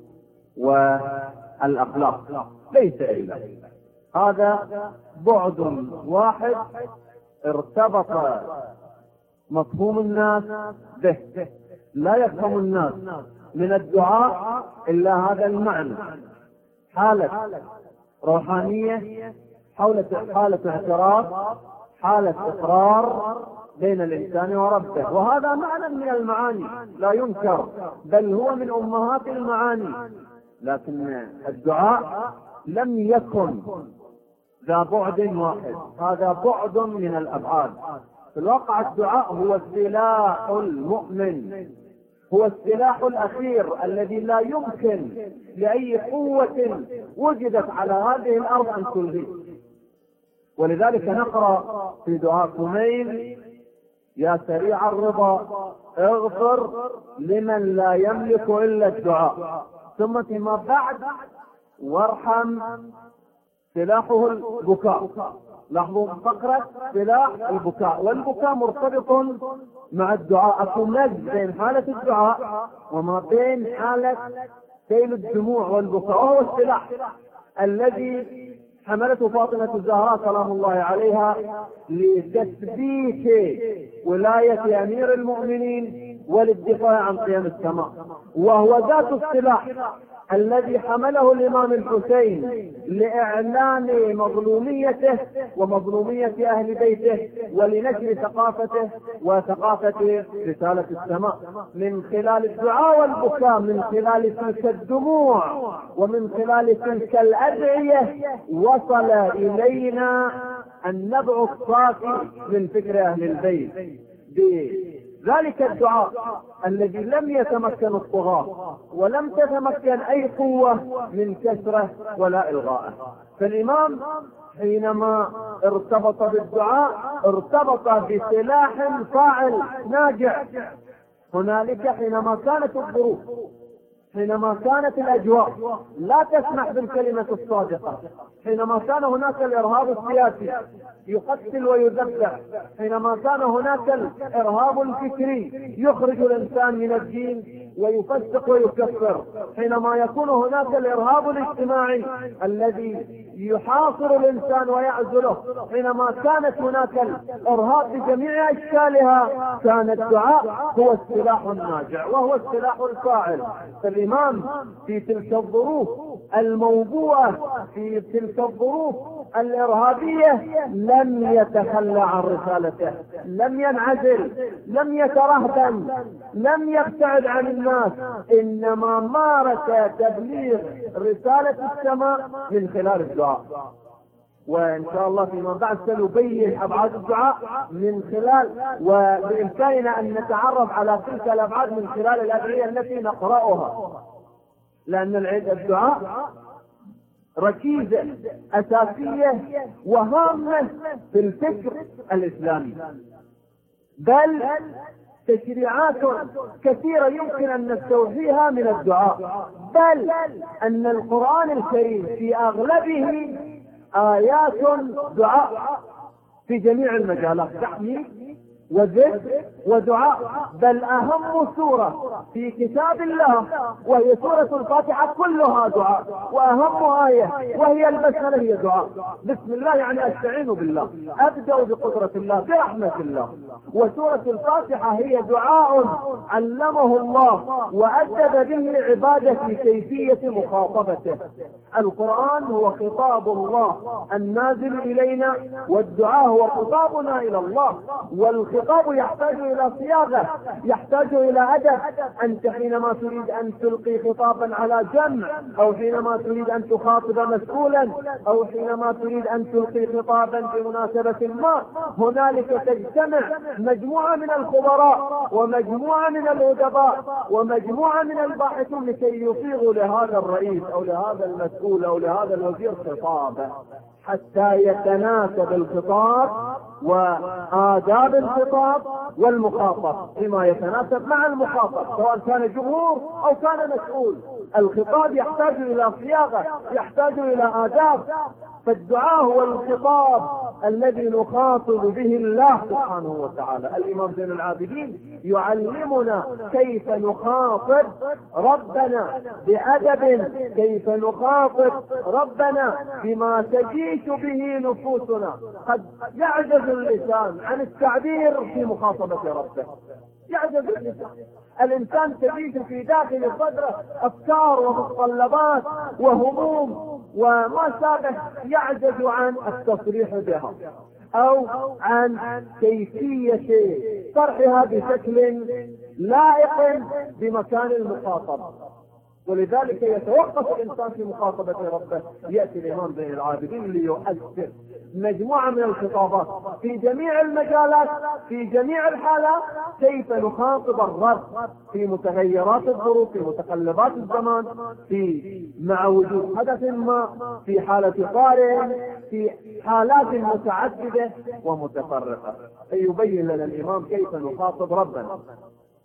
S20: والأخلاق، ليس إلا هذا بعد واحد ارتبط مفهوم الناس به. لا يفهم الناس من الدعاء إلا هذا المعنى، حالة روحانية، حالة اعتراف، حالة إقرار بين الإنسان وربه. وهذا معنى من المعاني لا ينكر، بل هو من أمهات المعاني. لكن الدعاء لم يكن ذا بعد واحد، هذا بعد من الأبعاد. في الواقع الدعاء هو سلاح المؤمن، هو السلاح الأخير الذي لا يمكن لأي قوة وجدت على هذه الأرض أن تلغيه. ولذلك نقرأ في دعاء كميل: يا سريع الرضا اغفر لمن لا يملك إلا الدعاء، ثم فيما بعد وارحم سلاحه البكاء. لاحظوا فقرة سلاح البكاء، والبكاء مرتبط مع الدعاء. أكو مزج بين حالة الدعاء وما بين حالة سيل الدموع والبكاء، وهو السلاح الذي حملته فاطمة الزهراء سلام الله عليها لتثبيت ولاية أمير المؤمنين وللدفاع عن قيم السماء، وهو ذات السلاح الذي حمله الإمام الحسين لإعلان مظلوميته ومظلومية أهل بيته ولنشر ثقافته وثقافة رسالة السماء من خلال الدعاء والبكاء، من خلال تلك الدموع ومن خلال تلك الأدعية وصل إلينا النبع الصافي من فكر أهل البيت ذلك الدعاء الذي لم يتمكن الطغاة ولم تتمكن أي قوة من كسره ولا إلغائه. فالإمام حينما ارتبط بالدعاء ارتبط بسلاح فاعل ناجع. هنالك حينما كانت الظروف، حينما كانت الأجواء لا تسمح بالكلمة الصادقة، حينما كان هناك الإرهاب السياسي يقتل ويذبح، حينما كان هناك الإرهاب الفكري يخرج الإنسان من الدين ويفسق ويكفر، حينما يكون هناك الإرهاب الاجتماعي الذي يحاصر الإنسان ويعزله، حينما كانت هناك الإرهاب بجميع أشكالها، كان الدعاء هو السلاح الناجع وهو السلاح الفاعل. فالإمام في تلك الظروف الموبوءة، في تلك الظروف الإرهابية، لم يتخلى عن رسالته، لم ينعزل، لم يترهبن، لم يبتعد عن الناس، إنما مارس تبليغ رسالة السماء من خلال الدعاء. وإن شاء الله فيما بعد سنبين أبعاد الدعاء من خلال، وبإمكاننا أن نتعرف على تلك الأبعاد من خلال الأدعية التي نقرأها، لأن الدعاء ركيزة أساسية وهامة في الفكر الإسلامي، بل تشريعات كثيرة يمكن أن نستوحيها من الدعاء، بل أن القرآن الكريم في أغلبه آيات دعاء في جميع المجالات، تحميد وذكر ودعاء. بل أهم سورة في كتاب الله وهي سورة الفاتحة كلها دعاء، وأهم آية وهي البسملة هي دعاء. بسم الله يعني أستعين بالله، أبدأ بقدرة الله برحمة الله. وسورة الفاتحة هي دعاء علمه الله وأدب به عباده في كيفية مخاطبته. القرآن هو خطاب الله النازل إلينا، والدعاء هو خطابنا إلى الله. والخطاب يحتاج إلى صياغة، يحتاج إلى أدب. أنت حينما تريد أن تلقي خطابا على جمع، أو حينما تريد أن تخاطب مسؤولا، أو حينما تريد أن تلقي خطابا بمناسبة ما، هنالك تجتمع مجموعة من الخبراء ومجموعة من الأدباء ومجموعة من الباحثين لكي يصيغوا لهذا الرئيس أو لهذا المسؤول أو لهذا الوزير خطابا حتى يتناسب الخطاب وآداب الخطاب والمخاطب بما يتناسب مع المخاطب، سواء كان جمهور أو كان مسؤول. الخطاب يحتاج إلى صياغة، يحتاج إلى آداب. فالدعاء هو الخطاب الذي نخاطب به الله سبحانه وتعالى. الإمام زين العابدين يعلمنا كيف نخاطب ربنا بأدب، كيف نخاطب ربنا بما تجيش به نفوسنا. قد يعجز اللسان عن التعبير في مخاطبة ربه، يعجز اللسان. الإنسان تجيش في داخل صدره أفكار ومتطلبات وهموم وما سابق، يعجز عن التصريح بها أو عن كيفية طرحها بشكل لائق بمكان المخاطب. ولذلك يتوقف الإنسان في مخاطبة ربه. يأتي الإمام زين العابدين ليؤثر مجموعة من الخطابات في جميع المجالات في جميع الحالات، كيف نخاطب الرب في متغيرات الظروف، في متقلبات الزمان، في مع وجود حدث ما، في حالة طارئ، في حالات متعددة ومتفرقة. يبين لنا الإمام كيف نخاطب ربنا.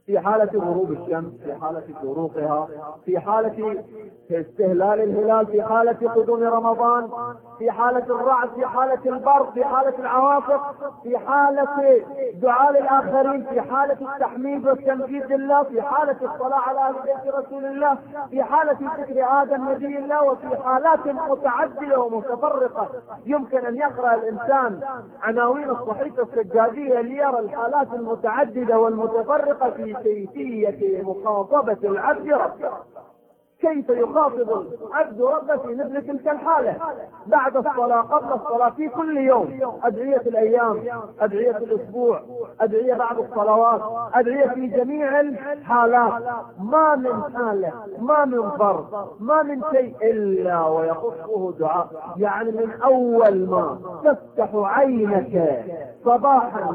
S20: في حالة غروب الشمس، في حالة شروقها، في حالة استهلال الهلال، في حالة قدوم رمضان، في حالة الرعد، في حالة البرد، في حالة العواصف، في حالة دعاء الآخرين، في حالة التحميد والتمجيد لله، في حالة الصلاة على أهل بيت رسول الله، في حالة ذكر آدم نبي الله، وفي حالات متعددة ومتفرقة. يمكن أن يقرأ الإنسان عناوين الصحيفة السجادية ليرى الحالات المتعددة والمتفرقة في كيفية مخاطبة العبد ربه، كيف يخاطب العبد ربه في مثل تلك الحالة، بعد الصلاة، قبل الصلاة، في كل يوم، أدعية الأيام، أدعية الأسبوع، أدعية بعد الصلوات، أدعية في جميع الحالات. ما من حالة، ما من فرض، ما من شيء إلا ويخصه دعاء. يعني من أول ما تفتح عينك صباحا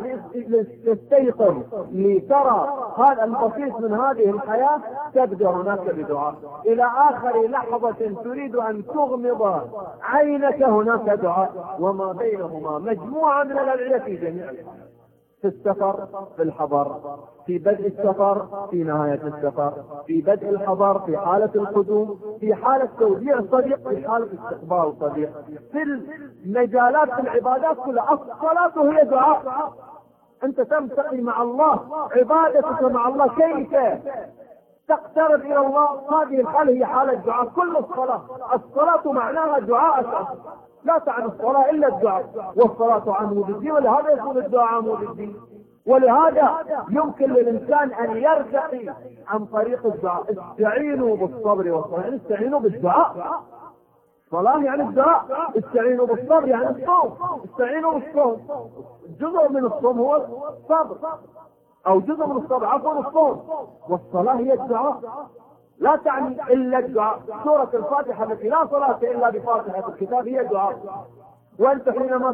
S20: لتستيقظ لترى هذا البسيط من هذه الحياة، تبدأ هناك بدعاء، إلى آخر لحظة تريد أن تغمض عينك هناك دعاء، وما بينهما مجموعة من الأدعية في جميع الحالات. في السفر، في الحضر، في بدء السفر، في نهاية السفر، في بدء الحضر، في حالة القدوم، في حالة توديع الصديق، في حالة استقبال الصديق، في المجالات، في العبادات كلها. الصلاة هي دعاء، أنت تمتقي مع الله، عبادتك مع الله، كيف تقترب إلى الله. هذه الحالة هي حالة دعاء. كل الصلاة معناها دعاء، لا تعني الصلاة إلا الدعاء، والصلاة عمود الدين، ولهذا يكون الدعاء عمود الدين. ولهذا يمكن للإنسان أن يرتقي عن طريق الدعاء. استعينوا بالصبر والصلاة، استعينوا بالدعاء. الصلاة يعني الدعاء، استعينوا بالصبر يعني الصوم، استعينوا بالصوم. جزء من الصوم هو الصبر، أو جزء من الصبر عفوا الصوم، والصلاة هي الدعاء، لا تعني إلا الدعاء. سورة الفاتحة التي لا صلاة إلا بفاتحة الكتاب هي دعاء. وأنت حينما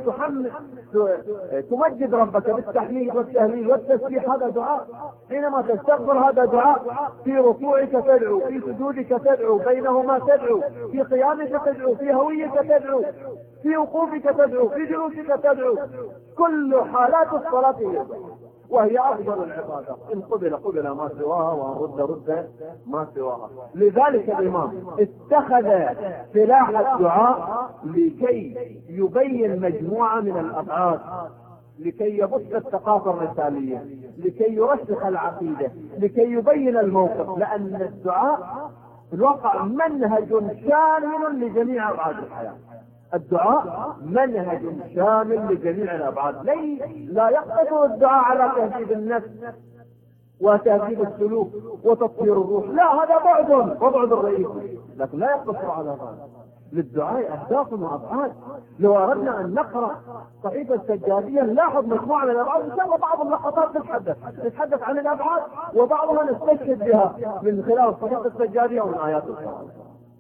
S20: تمجد ربك بالتحميد والتهليل والتسبيح هذا دعاء. حينما تستغفر هذا دعاء. في ركوعك تدعو، في سجودك تدعو، بينهما تدعو، في قيامك تدعو، في هويك تدعو، في وقوفك تدعو، في جلوسك تدعو. كل حالات الصلاة هي، وهي أفضل العبادة. إن قبل ما سواها، وإن رد ما سواها. لذلك الإمام اتخذ سلاح الدعاء لكي يبين مجموعة من الأبعاد، لكي يبث الثقافة الرسالية، لكي يرسخ العقيدة، لكي يبين الموقف. لأن الدعاء في الواقع منهج شامل لجميع أبعاد الحياة. الدعاء منهج شامل لجميع الأبعاد. لا يقتصر الدعاء على تهذيب النفس وتهذيب السلوك وتطهير الروح، لا، هذا بعد الرئيسي، لكن لا يقتصر على هذا. للدعاء أهداف وأبعاد. لو أردنا أن نقرأ صحيفة السجادية نلاحظ مجموعة من الأبعاد، إن شاء الله بعض اللقطات تتحدث عن الأبعاد، وبعضها نستشهد بها من خلال صحيفة السجادية ومن آيات القرآن.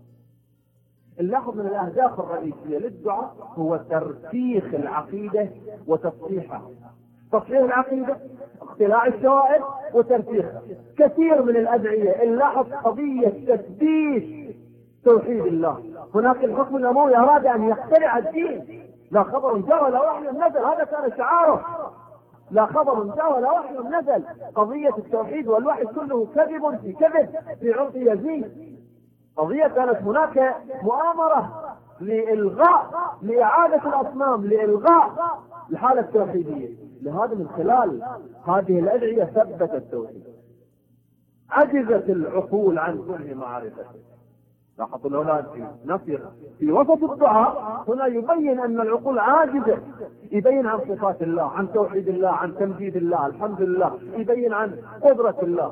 S20: نلاحظ من الأهداف الرئيسية للدعاء هو ترسيخ العقيدة وتصحيحها. تصحيح العقيدة، اقتلاع الشوائب وترسيخها. كثير من الأدعية نلاحظ قضية تثبيت توحيد الله. هناك الحكم الأموي أراد أن يخترع الدين، لا خبر جاء ولا وحي نزل، هذا كان شعاره. لا خبر جاء ولا وحي نزل. قضية التوحيد والوحي كله كذب في كذب في عنق يزيد. قضية كانت هناك مؤامرة لإلغاء، لإعادة الأصنام، لإلغاء الحالة التوحيدية. لهذا من خلال هذه الأدعية ثبت التوحيد. عجزت العقول عن كل معرفة. لاحظوا الأولاد في وسط الدعاء هنا يبين أن العقول عاجزة، يبين عن صفات الله، عن توحيد الله، عن تمجيد الله، الحمد لله، يبين عن قدرة الله.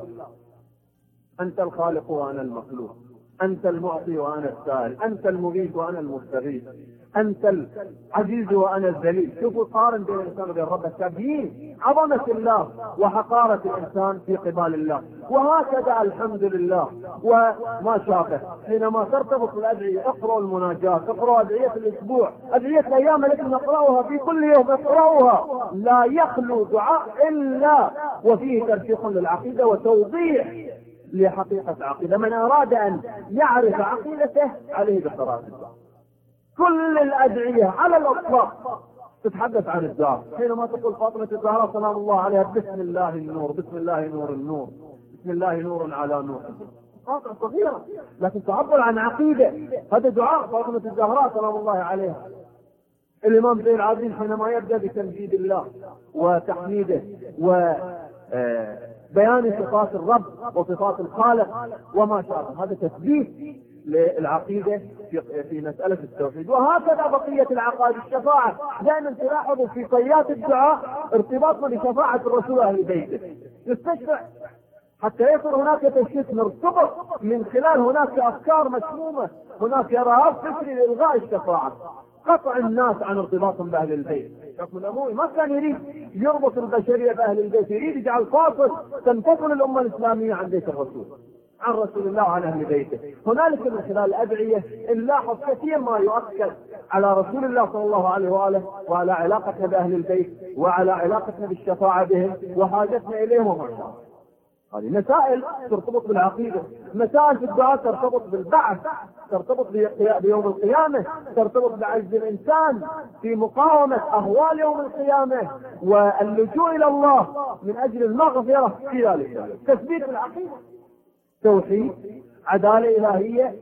S20: أنت الخالق وأنا المخلوق، أنت المعطي وأنا السائل، أنت المغيث وأنا المستغيث، أنت العزيز وأنا الذليل. شوفوا قارن بين الإنسان وبين ربه، تبيين عظمة الله وحقارة الإنسان في قبال الله. وهكذا الحمد لله وما شابه. حينما ترتبط الأدعية، اقرأوا المناجاة، اقرأوا أدعية الأسبوع، أدعية الأيام التي نقرأها في كل يوم اقرأوها. لا يخلو دعاء إلا وفيه ترسيخ للعقيدة وتوضيح لحقيقة عقيدة. من أراد أن يعرف عقيدته عليه بقراءة الدعاء. كل الأدعية على الأطلاق تتحدث عن الدعاء. حينما تقول فاطمة الزهراء سلام الله عليها بسم الله النور، بسم الله نور النور، بسم الله نور على نور، قاطع صغيرة لكن تعبر عن عقيدة. هذا دعاء فاطمة الزهراء سلام الله عليها. الإمام زين العابدين حينما يبدأ بتمجيد الله وتحميده وبيان صفات الرب وصفات الخالق وما شابه، هذا تثبيت للعقيدة في مسألة التوحيد. وهكذا بقية العقائد. الشفاعة دائما تلاحظوا في طيات الدعاء ارتباطنا بشفاعة الرسول أهل بيته، يستشفع حتى يصير هناك تشخيص مرتبط من خلال هناك أفكار مسمومة، هناك رهاب فكري لإلغاء الشفاعة، قطع الناس عن ارتباطهم بأهل البيت. الحكم الأموي ما كان يريد يربط البشرية بأهل البيت، يريد يجعل فاصل تنفصل الأمة الإسلامية عن بيت الرسول، عن رسول الله وعن أهل بيته. هنالك من خلال الأدعية نلاحظ كثير ما يؤكد على رسول الله صلى الله عليه وآله وعلى علاقتنا بأهل البيت وعلى علاقتنا بالشفاعة بهم وحاجتنا إليهم وما شاء. هذه مسائل ترتبط بالعقيدة، مسائل في الدعاء ترتبط بالبعث، ترتبط بيوم القيامة، ترتبط بعجز الإنسان في مقاومة أهوال يوم القيامة واللجوء إلى الله من أجل المغفرة في ذلك. تثبيت العقيدة، توحيد، عدالة إلهية،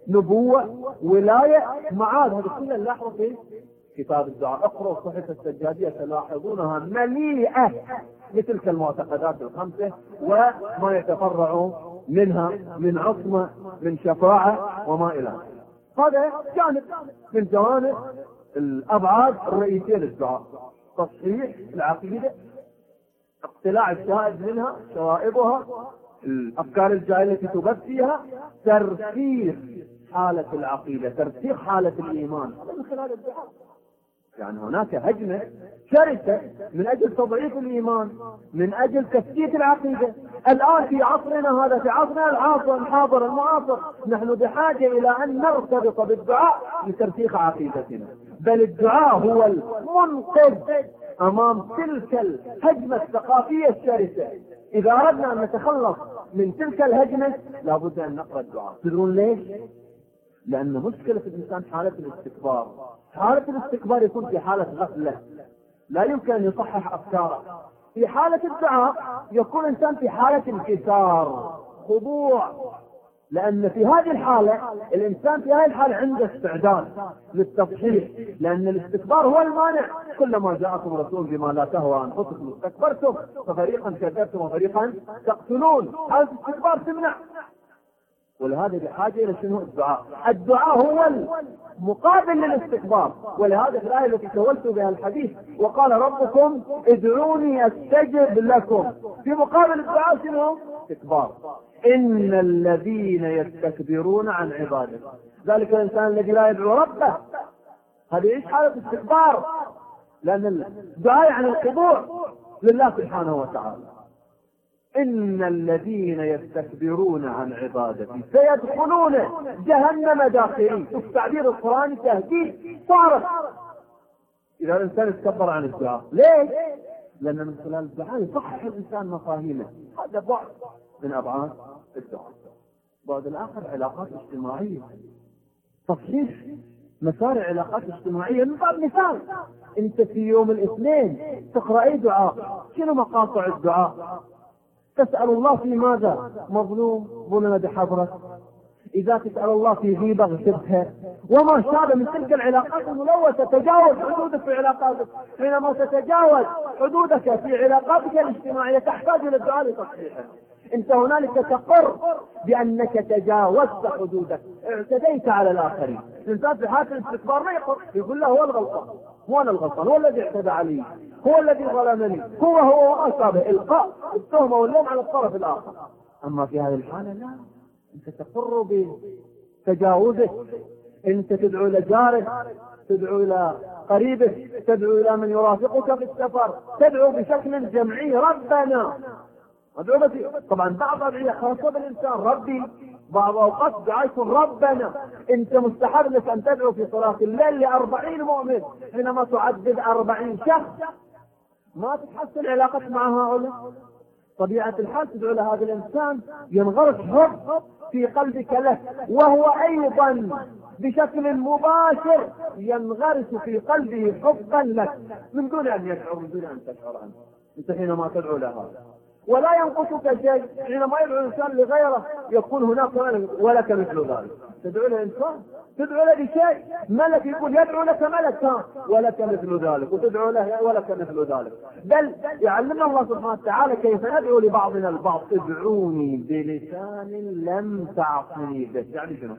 S20: نبوة، ولاية، معاد، هذا كله نلاحظه في كتاب الدعاء. اقرأوا صحيفة السجادية تلاحظونها مليئة بتلك المعتقدات الخمسة وما يتفرع منها من عصمة من شفاعة وما إلى ذلك. هذا جانب من جوانب الأبعاد الرئيسية للدعاء: تصحيح العقيدة، اقتلاع الشائب منها، شوائبها، الأفكار الجاهلة التي تبث فيها، ترسيخ حالة العقيدة، ترسيخ حالة الإيمان من خلال الدعاء. يعني هناك هجمة شرسة من أجل تضعيف الإيمان، من أجل تفتيت العقيدة. الآن في عصرنا هذا، في عصرنا الحاضر المعاصر، نحن بحاجة إلى أن نرتبط بالدعاء لترسيخ عقيدتنا. بل الدعاء هو المنقذ أمام تلك الهجمة الثقافية الشرسة. إذا أردنا أن نتخلص من تلك الهجمة لابد أن نقرأ الدعاء. تدرون ليش؟ لأن مشكلة الإنسان حالة الاستكبار. حالة الاستكبار يكون في حالة غفلة، لا يمكن أن يصحح أفكاره. في حالة الدعاء يكون الإنسان في حالة انكسار، خضوع، لأن في هذه الحالة الإنسان في هذه الحالة عنده استعداد للتصحيح، لأن الاستكبار هو المانع. كلما جاءكم رسول بما لا تهوى أنفسكم استكبرتم ففريقا كذبتم وفريقا تقتلون. هذا الاستكبار تمنع. ولهذا بحاجة إلى شنو؟ الدعاء. الدعاء هو المقابل للاستكبار. ولهذا في الآية التي تولت بها الحديث: وقال ربكم ادعوني أستجب لكم. في مقابل الدعاء شنو؟ استكبار. إن الذين يستكبرون عن عبادته، ذلك الإنسان الذي لا يدعو ربه، هذه إيش؟ حالة استكبار. لأن الدعاء عن الخضوع لله سبحانه وتعالى. إن الذين يستكبرون عن عبادتي سيدخلون جهنم داخلين. التعبير القرآني تهديد صارت إذا الإنسان استكبر عن الدعاء. ليه؟ لأن من خلال الدعاء يصحح الإنسان مفاهيمه. هذا بعد من أبعاد الدعاء. بعد الآخر علاقات اجتماعية، تصحيح مسار علاقات اجتماعية. من باب مثال، أنت في يوم الاثنين تقرأ أي دعاء، شنو مقاطع الدعاء؟ تسأل الله في ماذا؟ مظلوم ظلم بحضرك. إذا تسأل الله في غيبة اغتبها وما شابه من تلك العلاقات الملوثة. تجاوز حدودك في علاقاتك. حينما تتجاوز حدودك في علاقاتك الاجتماعية تحتاج إلى الدعاء لتصحيحها. أنت هنالك تقر بأنك تجاوزت حدودك، اعتديت على الآخرين. الإنسان في حالة الاستكبار ما يقر، يقول له هو الغلطان، هو أنا الغلطان، هو الذي اعتدى علي، هو الذي ظلمني، هو وما شابه، إلقاء التهمة واللوم على الطرف الآخر. أما في هذه الحالة لا، أنت تقر بتجاوزك. أنت تدعو إلى جارك، تدعو إلى قريبك، تدعو إلى من يرافقك في السفر، تدعو بشكل جمعي ربنا. طبعا بعض أدعية خاصة بالإنسان ربي، بعض أوقات دعايكم ربنا. أنت مستحب لك أن تدعو في صلاة الليل ل40 مؤمن. حينما تعدد 40 شخص ما تتحسن علاقتك مع هؤلاء. طبيعة الحال تدعو لهذا الإنسان ينغرس حب في قلبك له، وهو أيضا بشكل مباشر ينغرس في قلبه حبا لك من دون أن يشعر، من دون أن تشعر عنه. أنت حينما تدعو لهذا ولا ينقصك شيء. حينما يدعو الإنسان لغيره يكون هناك ولك مثل ذلك. تدعو لإنسان تدعو له بشيء، ملك يقول يدعو لك ملك ولك مثل ذلك، وتدعو له ولك مثل ذلك. بل يعلمنا الله سبحانه وتعالى كيف ندعو لبعضنا البعض. ادعوني بلسان لم تعصني به. يعني شنو؟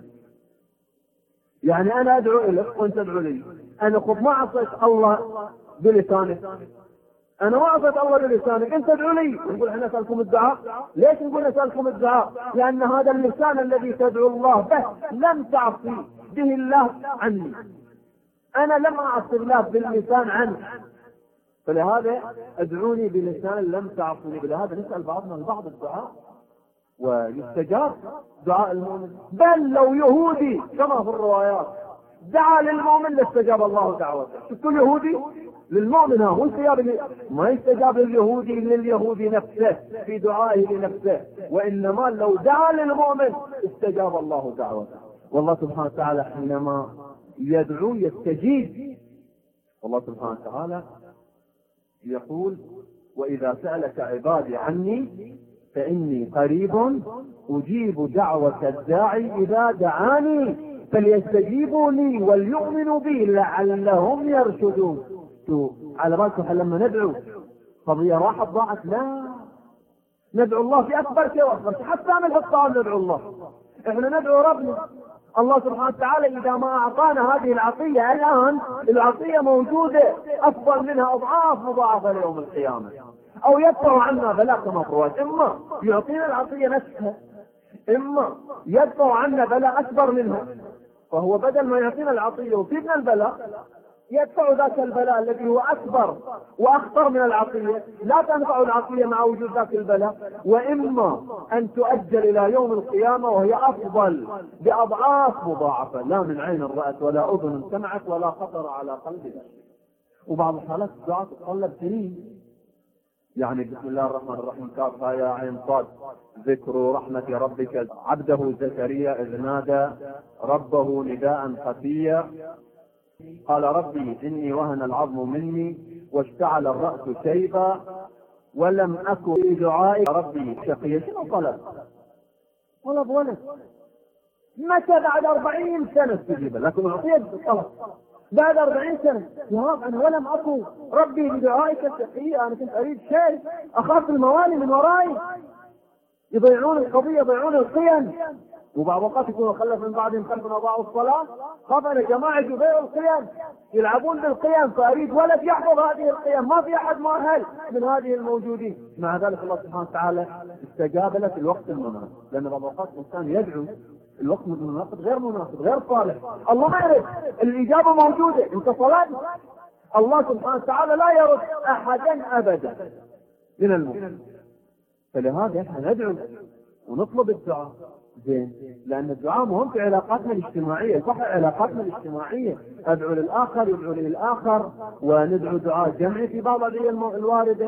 S20: يعني أنا أدعو إليك وأنت تدعو لي. أنا خذ ما عصيت الله بلسانك، أنا ما عصيت الله بلسانك، أنت تدعو لي. نقول احنا نسألكم الدعاء. ليش نقول نسألكم الدعاء؟ لأن هذا اللسان الذي تدعو الله به لم تعصي به الله عني، أنا لم أعصي الله باللسان عنه، فلهذا ادعوني بلسان لم تعصني. بلهذا نسأل بعضنا البعض الدعاء ويستجاب دعاء المؤمن. بل لو يهودي كما في الروايات دعا للمؤمن لاستجاب الله دعوته. شفتوا اليهودي للمؤمن هو استجاب، ما يستجاب لليهودي لليهودي نفسه في دعائه لنفسه، وإنما لو دعا للمؤمن استجاب الله دعوته. والله سبحانه وتعالى حينما يدعو يستجيب. والله سبحانه وتعالى يقول وإذا سألك عبادي عني فإني قريب أجيب دعوة الداعي إذا دعاني فليستجيبوا لي وليؤمنوا بي لعلهم يرشدون. على بالكم لما ندعو قضية راحت ضاعت؟ لا، ندعو الله في أكبر شيء وأكبر شيء. حتى من الطعام ندعو الله. احنا ندعو ربنا الله سبحانه وتعالى إذا ما أعطانا هذه العطية الآن، العطية موجودة أفضل منها أضعاف مضاعفة ليوم القيامة، أو يدفع عنا بلاء كما فروات. إما يعطينا العطية نفسها، إما يدفع عنا بلاء أكبر منها، فهو بدل ما يعطينا العطية ويفيدنا البلاء يدفع ذاك البلاء الذي هو أكبر وأخطر من العطية. لا تنفع العطية مع وجود ذاك البلاء، وإما أن تؤجل إلى يوم القيامة وهي أفضل بأضعاف مضاعفة، لا من عين رأت ولا أذن سمعت ولا خطر على قلب بشر. وبعض الحالات الدعاء تتطلب سنين. يعني بسم الله الرحمن الرحيم كافها يا عين صاد ذكر رحمة ربك عبده زكريا إذ نادى ربه نداء خفيا قال ربي إني وهن العظم مني واشتعل الرأس شيبا ولم أكن في دعائي ربي شقيا. شنو طلب؟ طلب ولد. متى؟ بعد 40 سنة استجيب، لكن أعطيت الطلب بعد 40 سنة. يا رب أنا ولم أكن ربي بدعائك شقيا، أنا كنت أريد شيء، أخاف الموالي من وراي يضيعون القضية يضيعون القيم. وبعض الوقت يكونوا خلف من بعدهم خلف أضاعوا الصلاة. خاف أنا جماعة يضيعوا القيم يلعبون بالقيم، فأريد ولد يحفظ هذه القيم. ما في أحد مؤهل من هذه الموجودين. مع ذلك الله سبحانه وتعالى استجاب له في الوقت المناسب، لأن بعض الوقت الإنسان يدعو الوقت المناسب غير مناسب غير صالح. الله ما يرد، الإجابة موجودة، أنت صلاة. الله سبحانه وتعالى لا يرد أحدا أبدا من المؤمنين. فلهذا احنا ندعو ونطلب الدعاء زين، لأن الدعاء مهم في علاقاتنا الاجتماعية، صح علاقاتنا الاجتماعية. أدعو للآخر يدعو للآخر، وندعو دعاء جمعي في بعض الأدعية الواردة،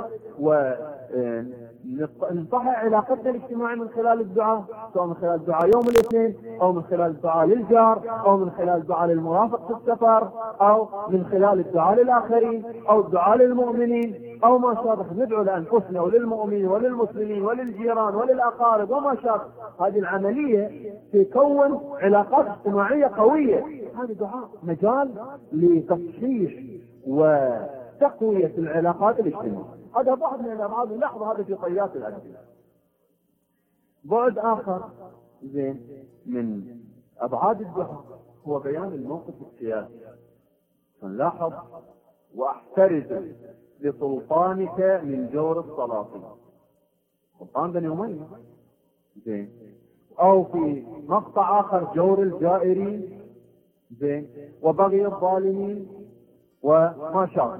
S20: ونصحح علاقتنا الاجتماعية من خلال الدعاء، سواء من خلال الدعاء يوم الاثنين، أو من خلال الدعاء للجار، أو من خلال الدعاء للمرافق في السفر، أو من خلال الدعاء للآخرين، أو الدعاء للمؤمنين، أو ما شابه. ندعو لأنفسنا وللمؤمنين وللمسلمين وللجيران وللأقارب وما شابه. هذه العملية تكون علاقات اجتماعية قوية. هذا دعاء مجال لتصحيح وتقوية العلاقات الاجتماعية. هذا بعض من الأبعاد، نلاحظ هذا في طيات الأدعية. بعد آخر زين من أبعاد الدعاء هو بيان الموقف السياسي. فنلاحظ واحترز لسلطانك من جور السلاطين، سلطان بني أمية زين، أو في مقطع آخر جور الجائرين زين، وبغي الظالمين وما شاء.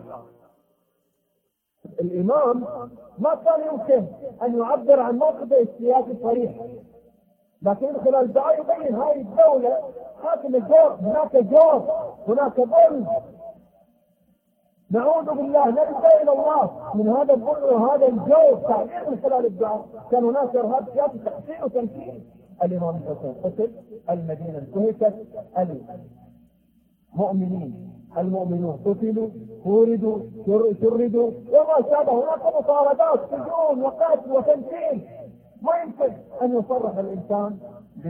S20: الإمام ما كان يمكن أن يعبر عن موقفه السياسي صريح، لكن خلال الدعاء يبين هذه الدولة حاكم الجور، هناك جور، هناك ظلم. نعوذ بالله، نلجأ إلى الله من هذا الظلم وهذا الجور. تعبير من خلال الدعاء كان هناك إرهاب سياسي تحقيق وتنفيذ. الإمام الحسين قتل، المدينة انتهكت، المؤمنين
S21: المؤمنون قتلوا فوردوا شردوا وما شابه. هناك مطاردات سجون وقتل وتمثيل. ما يمكن أن يصرح الإنسان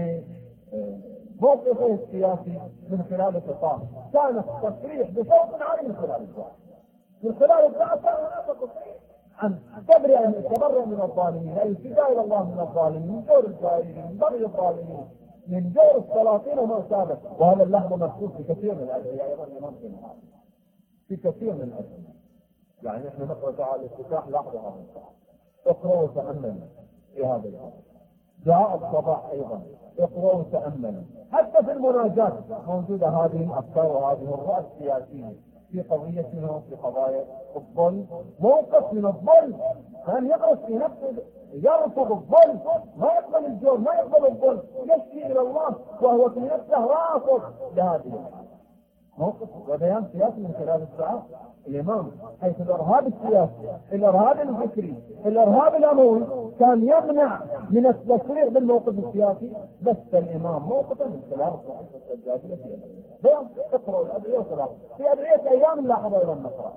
S21: بموقفه السياسي من خلال خطاب. كان التصريح بصوت عالي من خلال الدعاء. من خلال الدعاء كان هناك تصريح عن تبرئ من الظالمين، الالتجاء إلى الله من الظالمين، من جور الجائرين، من بغي الظالمين، من جور السلاطين وما شابه. وهذا اللحظة مذكور في كثير من الأدعية أيضا يمكن في كثير من الأدعية. يعني احنا نقرأ دعاء الافتتاح لحظة هذا الدعاء، اقرأوا وتأملوا في هذا الدعاء. دعاء الصباح أيضا اقرأوا وتأملوا. حتى في المناجاة موجودة هذه الأفكار وهذه الرؤى السياسية في قضيتنا في قضايا الظلم. موقف من الظلم كان يغرس في نفسه، يرفض الظلم، ما يقبل الجور، ما يقبل الظلم، يشكي إلى الله وهو في نفسه رافض لهذه موقف وبيان سياسي من خلال الدعاء. الإمام حيث الإرهاب السياسي، الإرهاب الفكري، الإرهاب الأموي كان يمنع من التصريح بالموقف السياسي، بس الإمام موقفه من خلال الصحيفة السجادية في بيان. اقرأوا الأدعية وصلاة في أدعية أيام اللاحظة إلى النقرأ.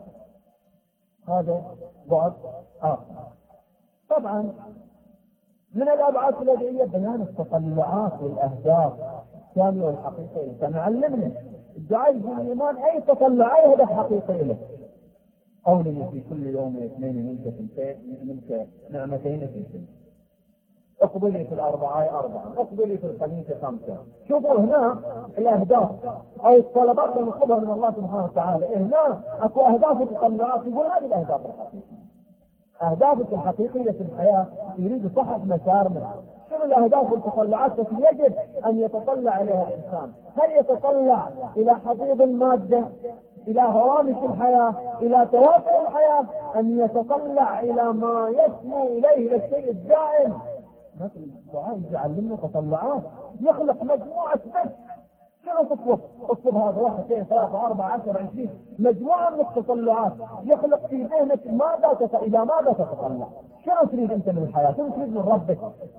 S21: هذا بعد آخر. طبعا من الأبعاد الأدعية بيان التطلعات والأهداف الثانية والحقيقية. كان علمنا الدعاء يقول الإيمان أي تطلع هدف حقيقي له. قوله في كل يوم اثنين منك نعمتين في سنة، اقبلي في الأربعاء 4، اقبلي في الخميس 5. شوفوا هنا الأهداف أو الطلبات المطلوبة من الله سبحانه وتعالى. هنا أكو أهداف وتطلعات. يقول هذه الأهداف الحقيقية. أهدافك الحقيقية في الحياة يريد صحة مسارنا. شنو الأهداف والتطلعات التي يجب أن يتطلع إليها الإنسان؟ هل يتطلع إلى حضيض المادة، إلى هوامش الحياة، إلى توافق الحياة، أن يتطلع إلى ما يسمو إليه للشيء الدائم؟ مثل الدعاء يعلمنا تطلعات، يخلق مجموعة بس. شنو تطلب هذا 1 2 3 4 10 20 مجموعة من التطلعات يخلق في ذهنك إلى ماذا تتطلع؟ شنو تريد أنت من الحياة؟ شنو تريد من ربك؟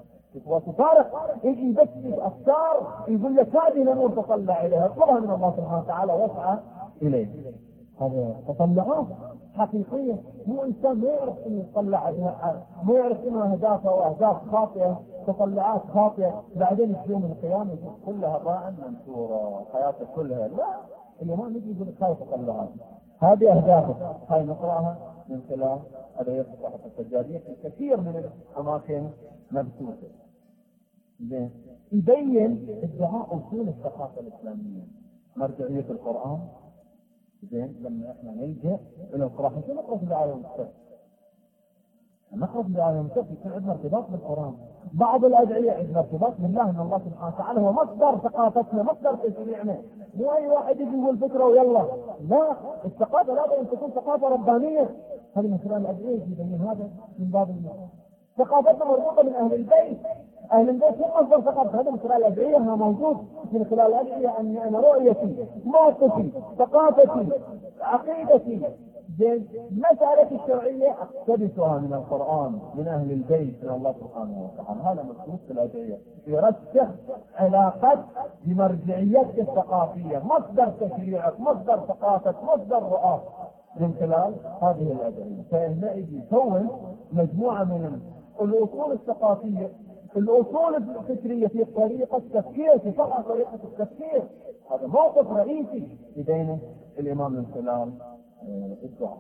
S21: وتفارق يجي بس أفكار يقول لك هذه الأمور تطلع إليها، اطلبها من الله سبحانه وتعالى واسعى إليه. هذا تطلعات حقيقية. مو إنسان ما يعرف إنه يطلع، ما يعرف إنه أهدافه وأهداف خاطئة، تطلعات خاطئة، بعدين يوم القيامة كلها ضاع منثورة حياته كلها. لا، الإمام يجي يقول لك هاي تطلعات، هذه أهدافك، هاي نقرأها من خلال أدعية الصحيفة السجادية في كثير من الأماكن مبثوثة. يبين الدعاء أصول الثقافة الإسلامية، مرجعية القرآن. زين لما احنا نلجأ الى القرآن نقرأ في الآية والسبت، نقرأ في الآية والسبت يكون عندنا ارتباط بالقرآن. بعض الأدعية عندنا ارتباط بالله، ان الله سبحانه وتعالى هو مصدر ثقافتنا، مصدر تشريعنا. مو أي واحد يجي يقول فكرة ويلا، لا، الثقافة لابد أن تكون ثقافة ربانية. هذه من خلال الأدعية يبين هذا من باب المعنى. ثقافتنا مربوطة من أهل البيت، أهل البيت هم مصدر ثقافة. هذا من خلال الأدعية موجود من خلال الأدعية أن أنا رؤيتي، موقفي، ثقافتي، عقيدتي، مسألة الشرعية أقتبسها من القرآن، من أهل البيت، من الله سبحانه وتعالى. هذا مكتوب في الأدعية يرسخ علاقة بمرجعيتك الثقافية، مصدر تشريعك، مصدر ثقافتك، مصدر رؤاك من خلال هذه الأدعية. فهنا يكون مجموعة من الأصول الثقافية، الأصول الفكرية في طريقة التفكير، في صحة طريقة التفكير. هذا موقف رئيسي يبينه الإمام من خلال الدعاء.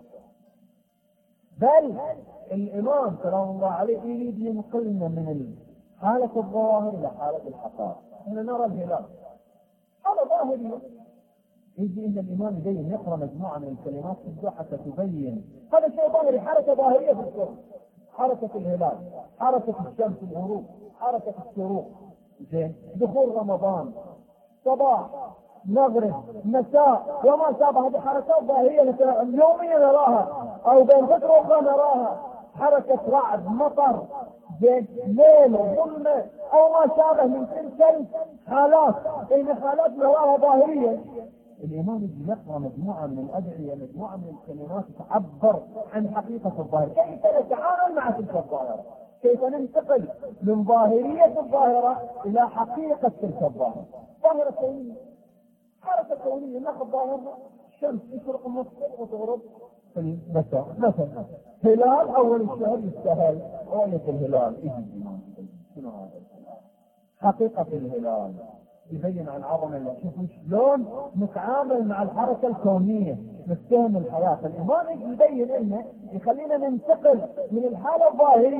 S21: بل الإمام سلام الله عليه يريد ينقلنا من حالة الظواهر إلى حالة الحقائق. احنا نرى الهلال هذا ظاهري، يجي إن الإمام يبين يقرأ مجموعة من الكلمات في الدعاء حتى تبين هذا شيء ظاهري، حركة ظاهرية في الكون، حركة الهلال، حركة الشمس الغروب، حركة الشروق، زين، دخول رمضان، صباح، مغرب، مساء وما شابه. هذه حركات ظاهرية يوميا نراها أو بين فترة أخرى نراها. حركة رعد، مطر، زين، ليل، ظلمة أو ما شابه من تلك الحالات، بين حالات نراها ظاهرية. الإمام يقرأ مجموعة من الأدعية، مجموعة من الكلمات تعبر عن حقيقة الظاهرة. كيف نتعامل مع تلك الظاهرة؟ كيف ننتقل من ظاهرية الظاهرة إلى حقيقة تلك الظاهرة؟ ظاهرة كونية، حركة كونية، ناخذ ظاهرة الشمس تشرق المسجد وتغرب في المساء مثلا. هلال أول الشهر يستاهل رؤية الهلال، يجي شنو هذا حقيقة الهلال يبين عن عظمة الله. شوفوا شلون نتعامل مع الحركة الكونية، نستهم الحياة. الإيمان يبين لنا، يخلينا ننتقل من الحالة الظاهرية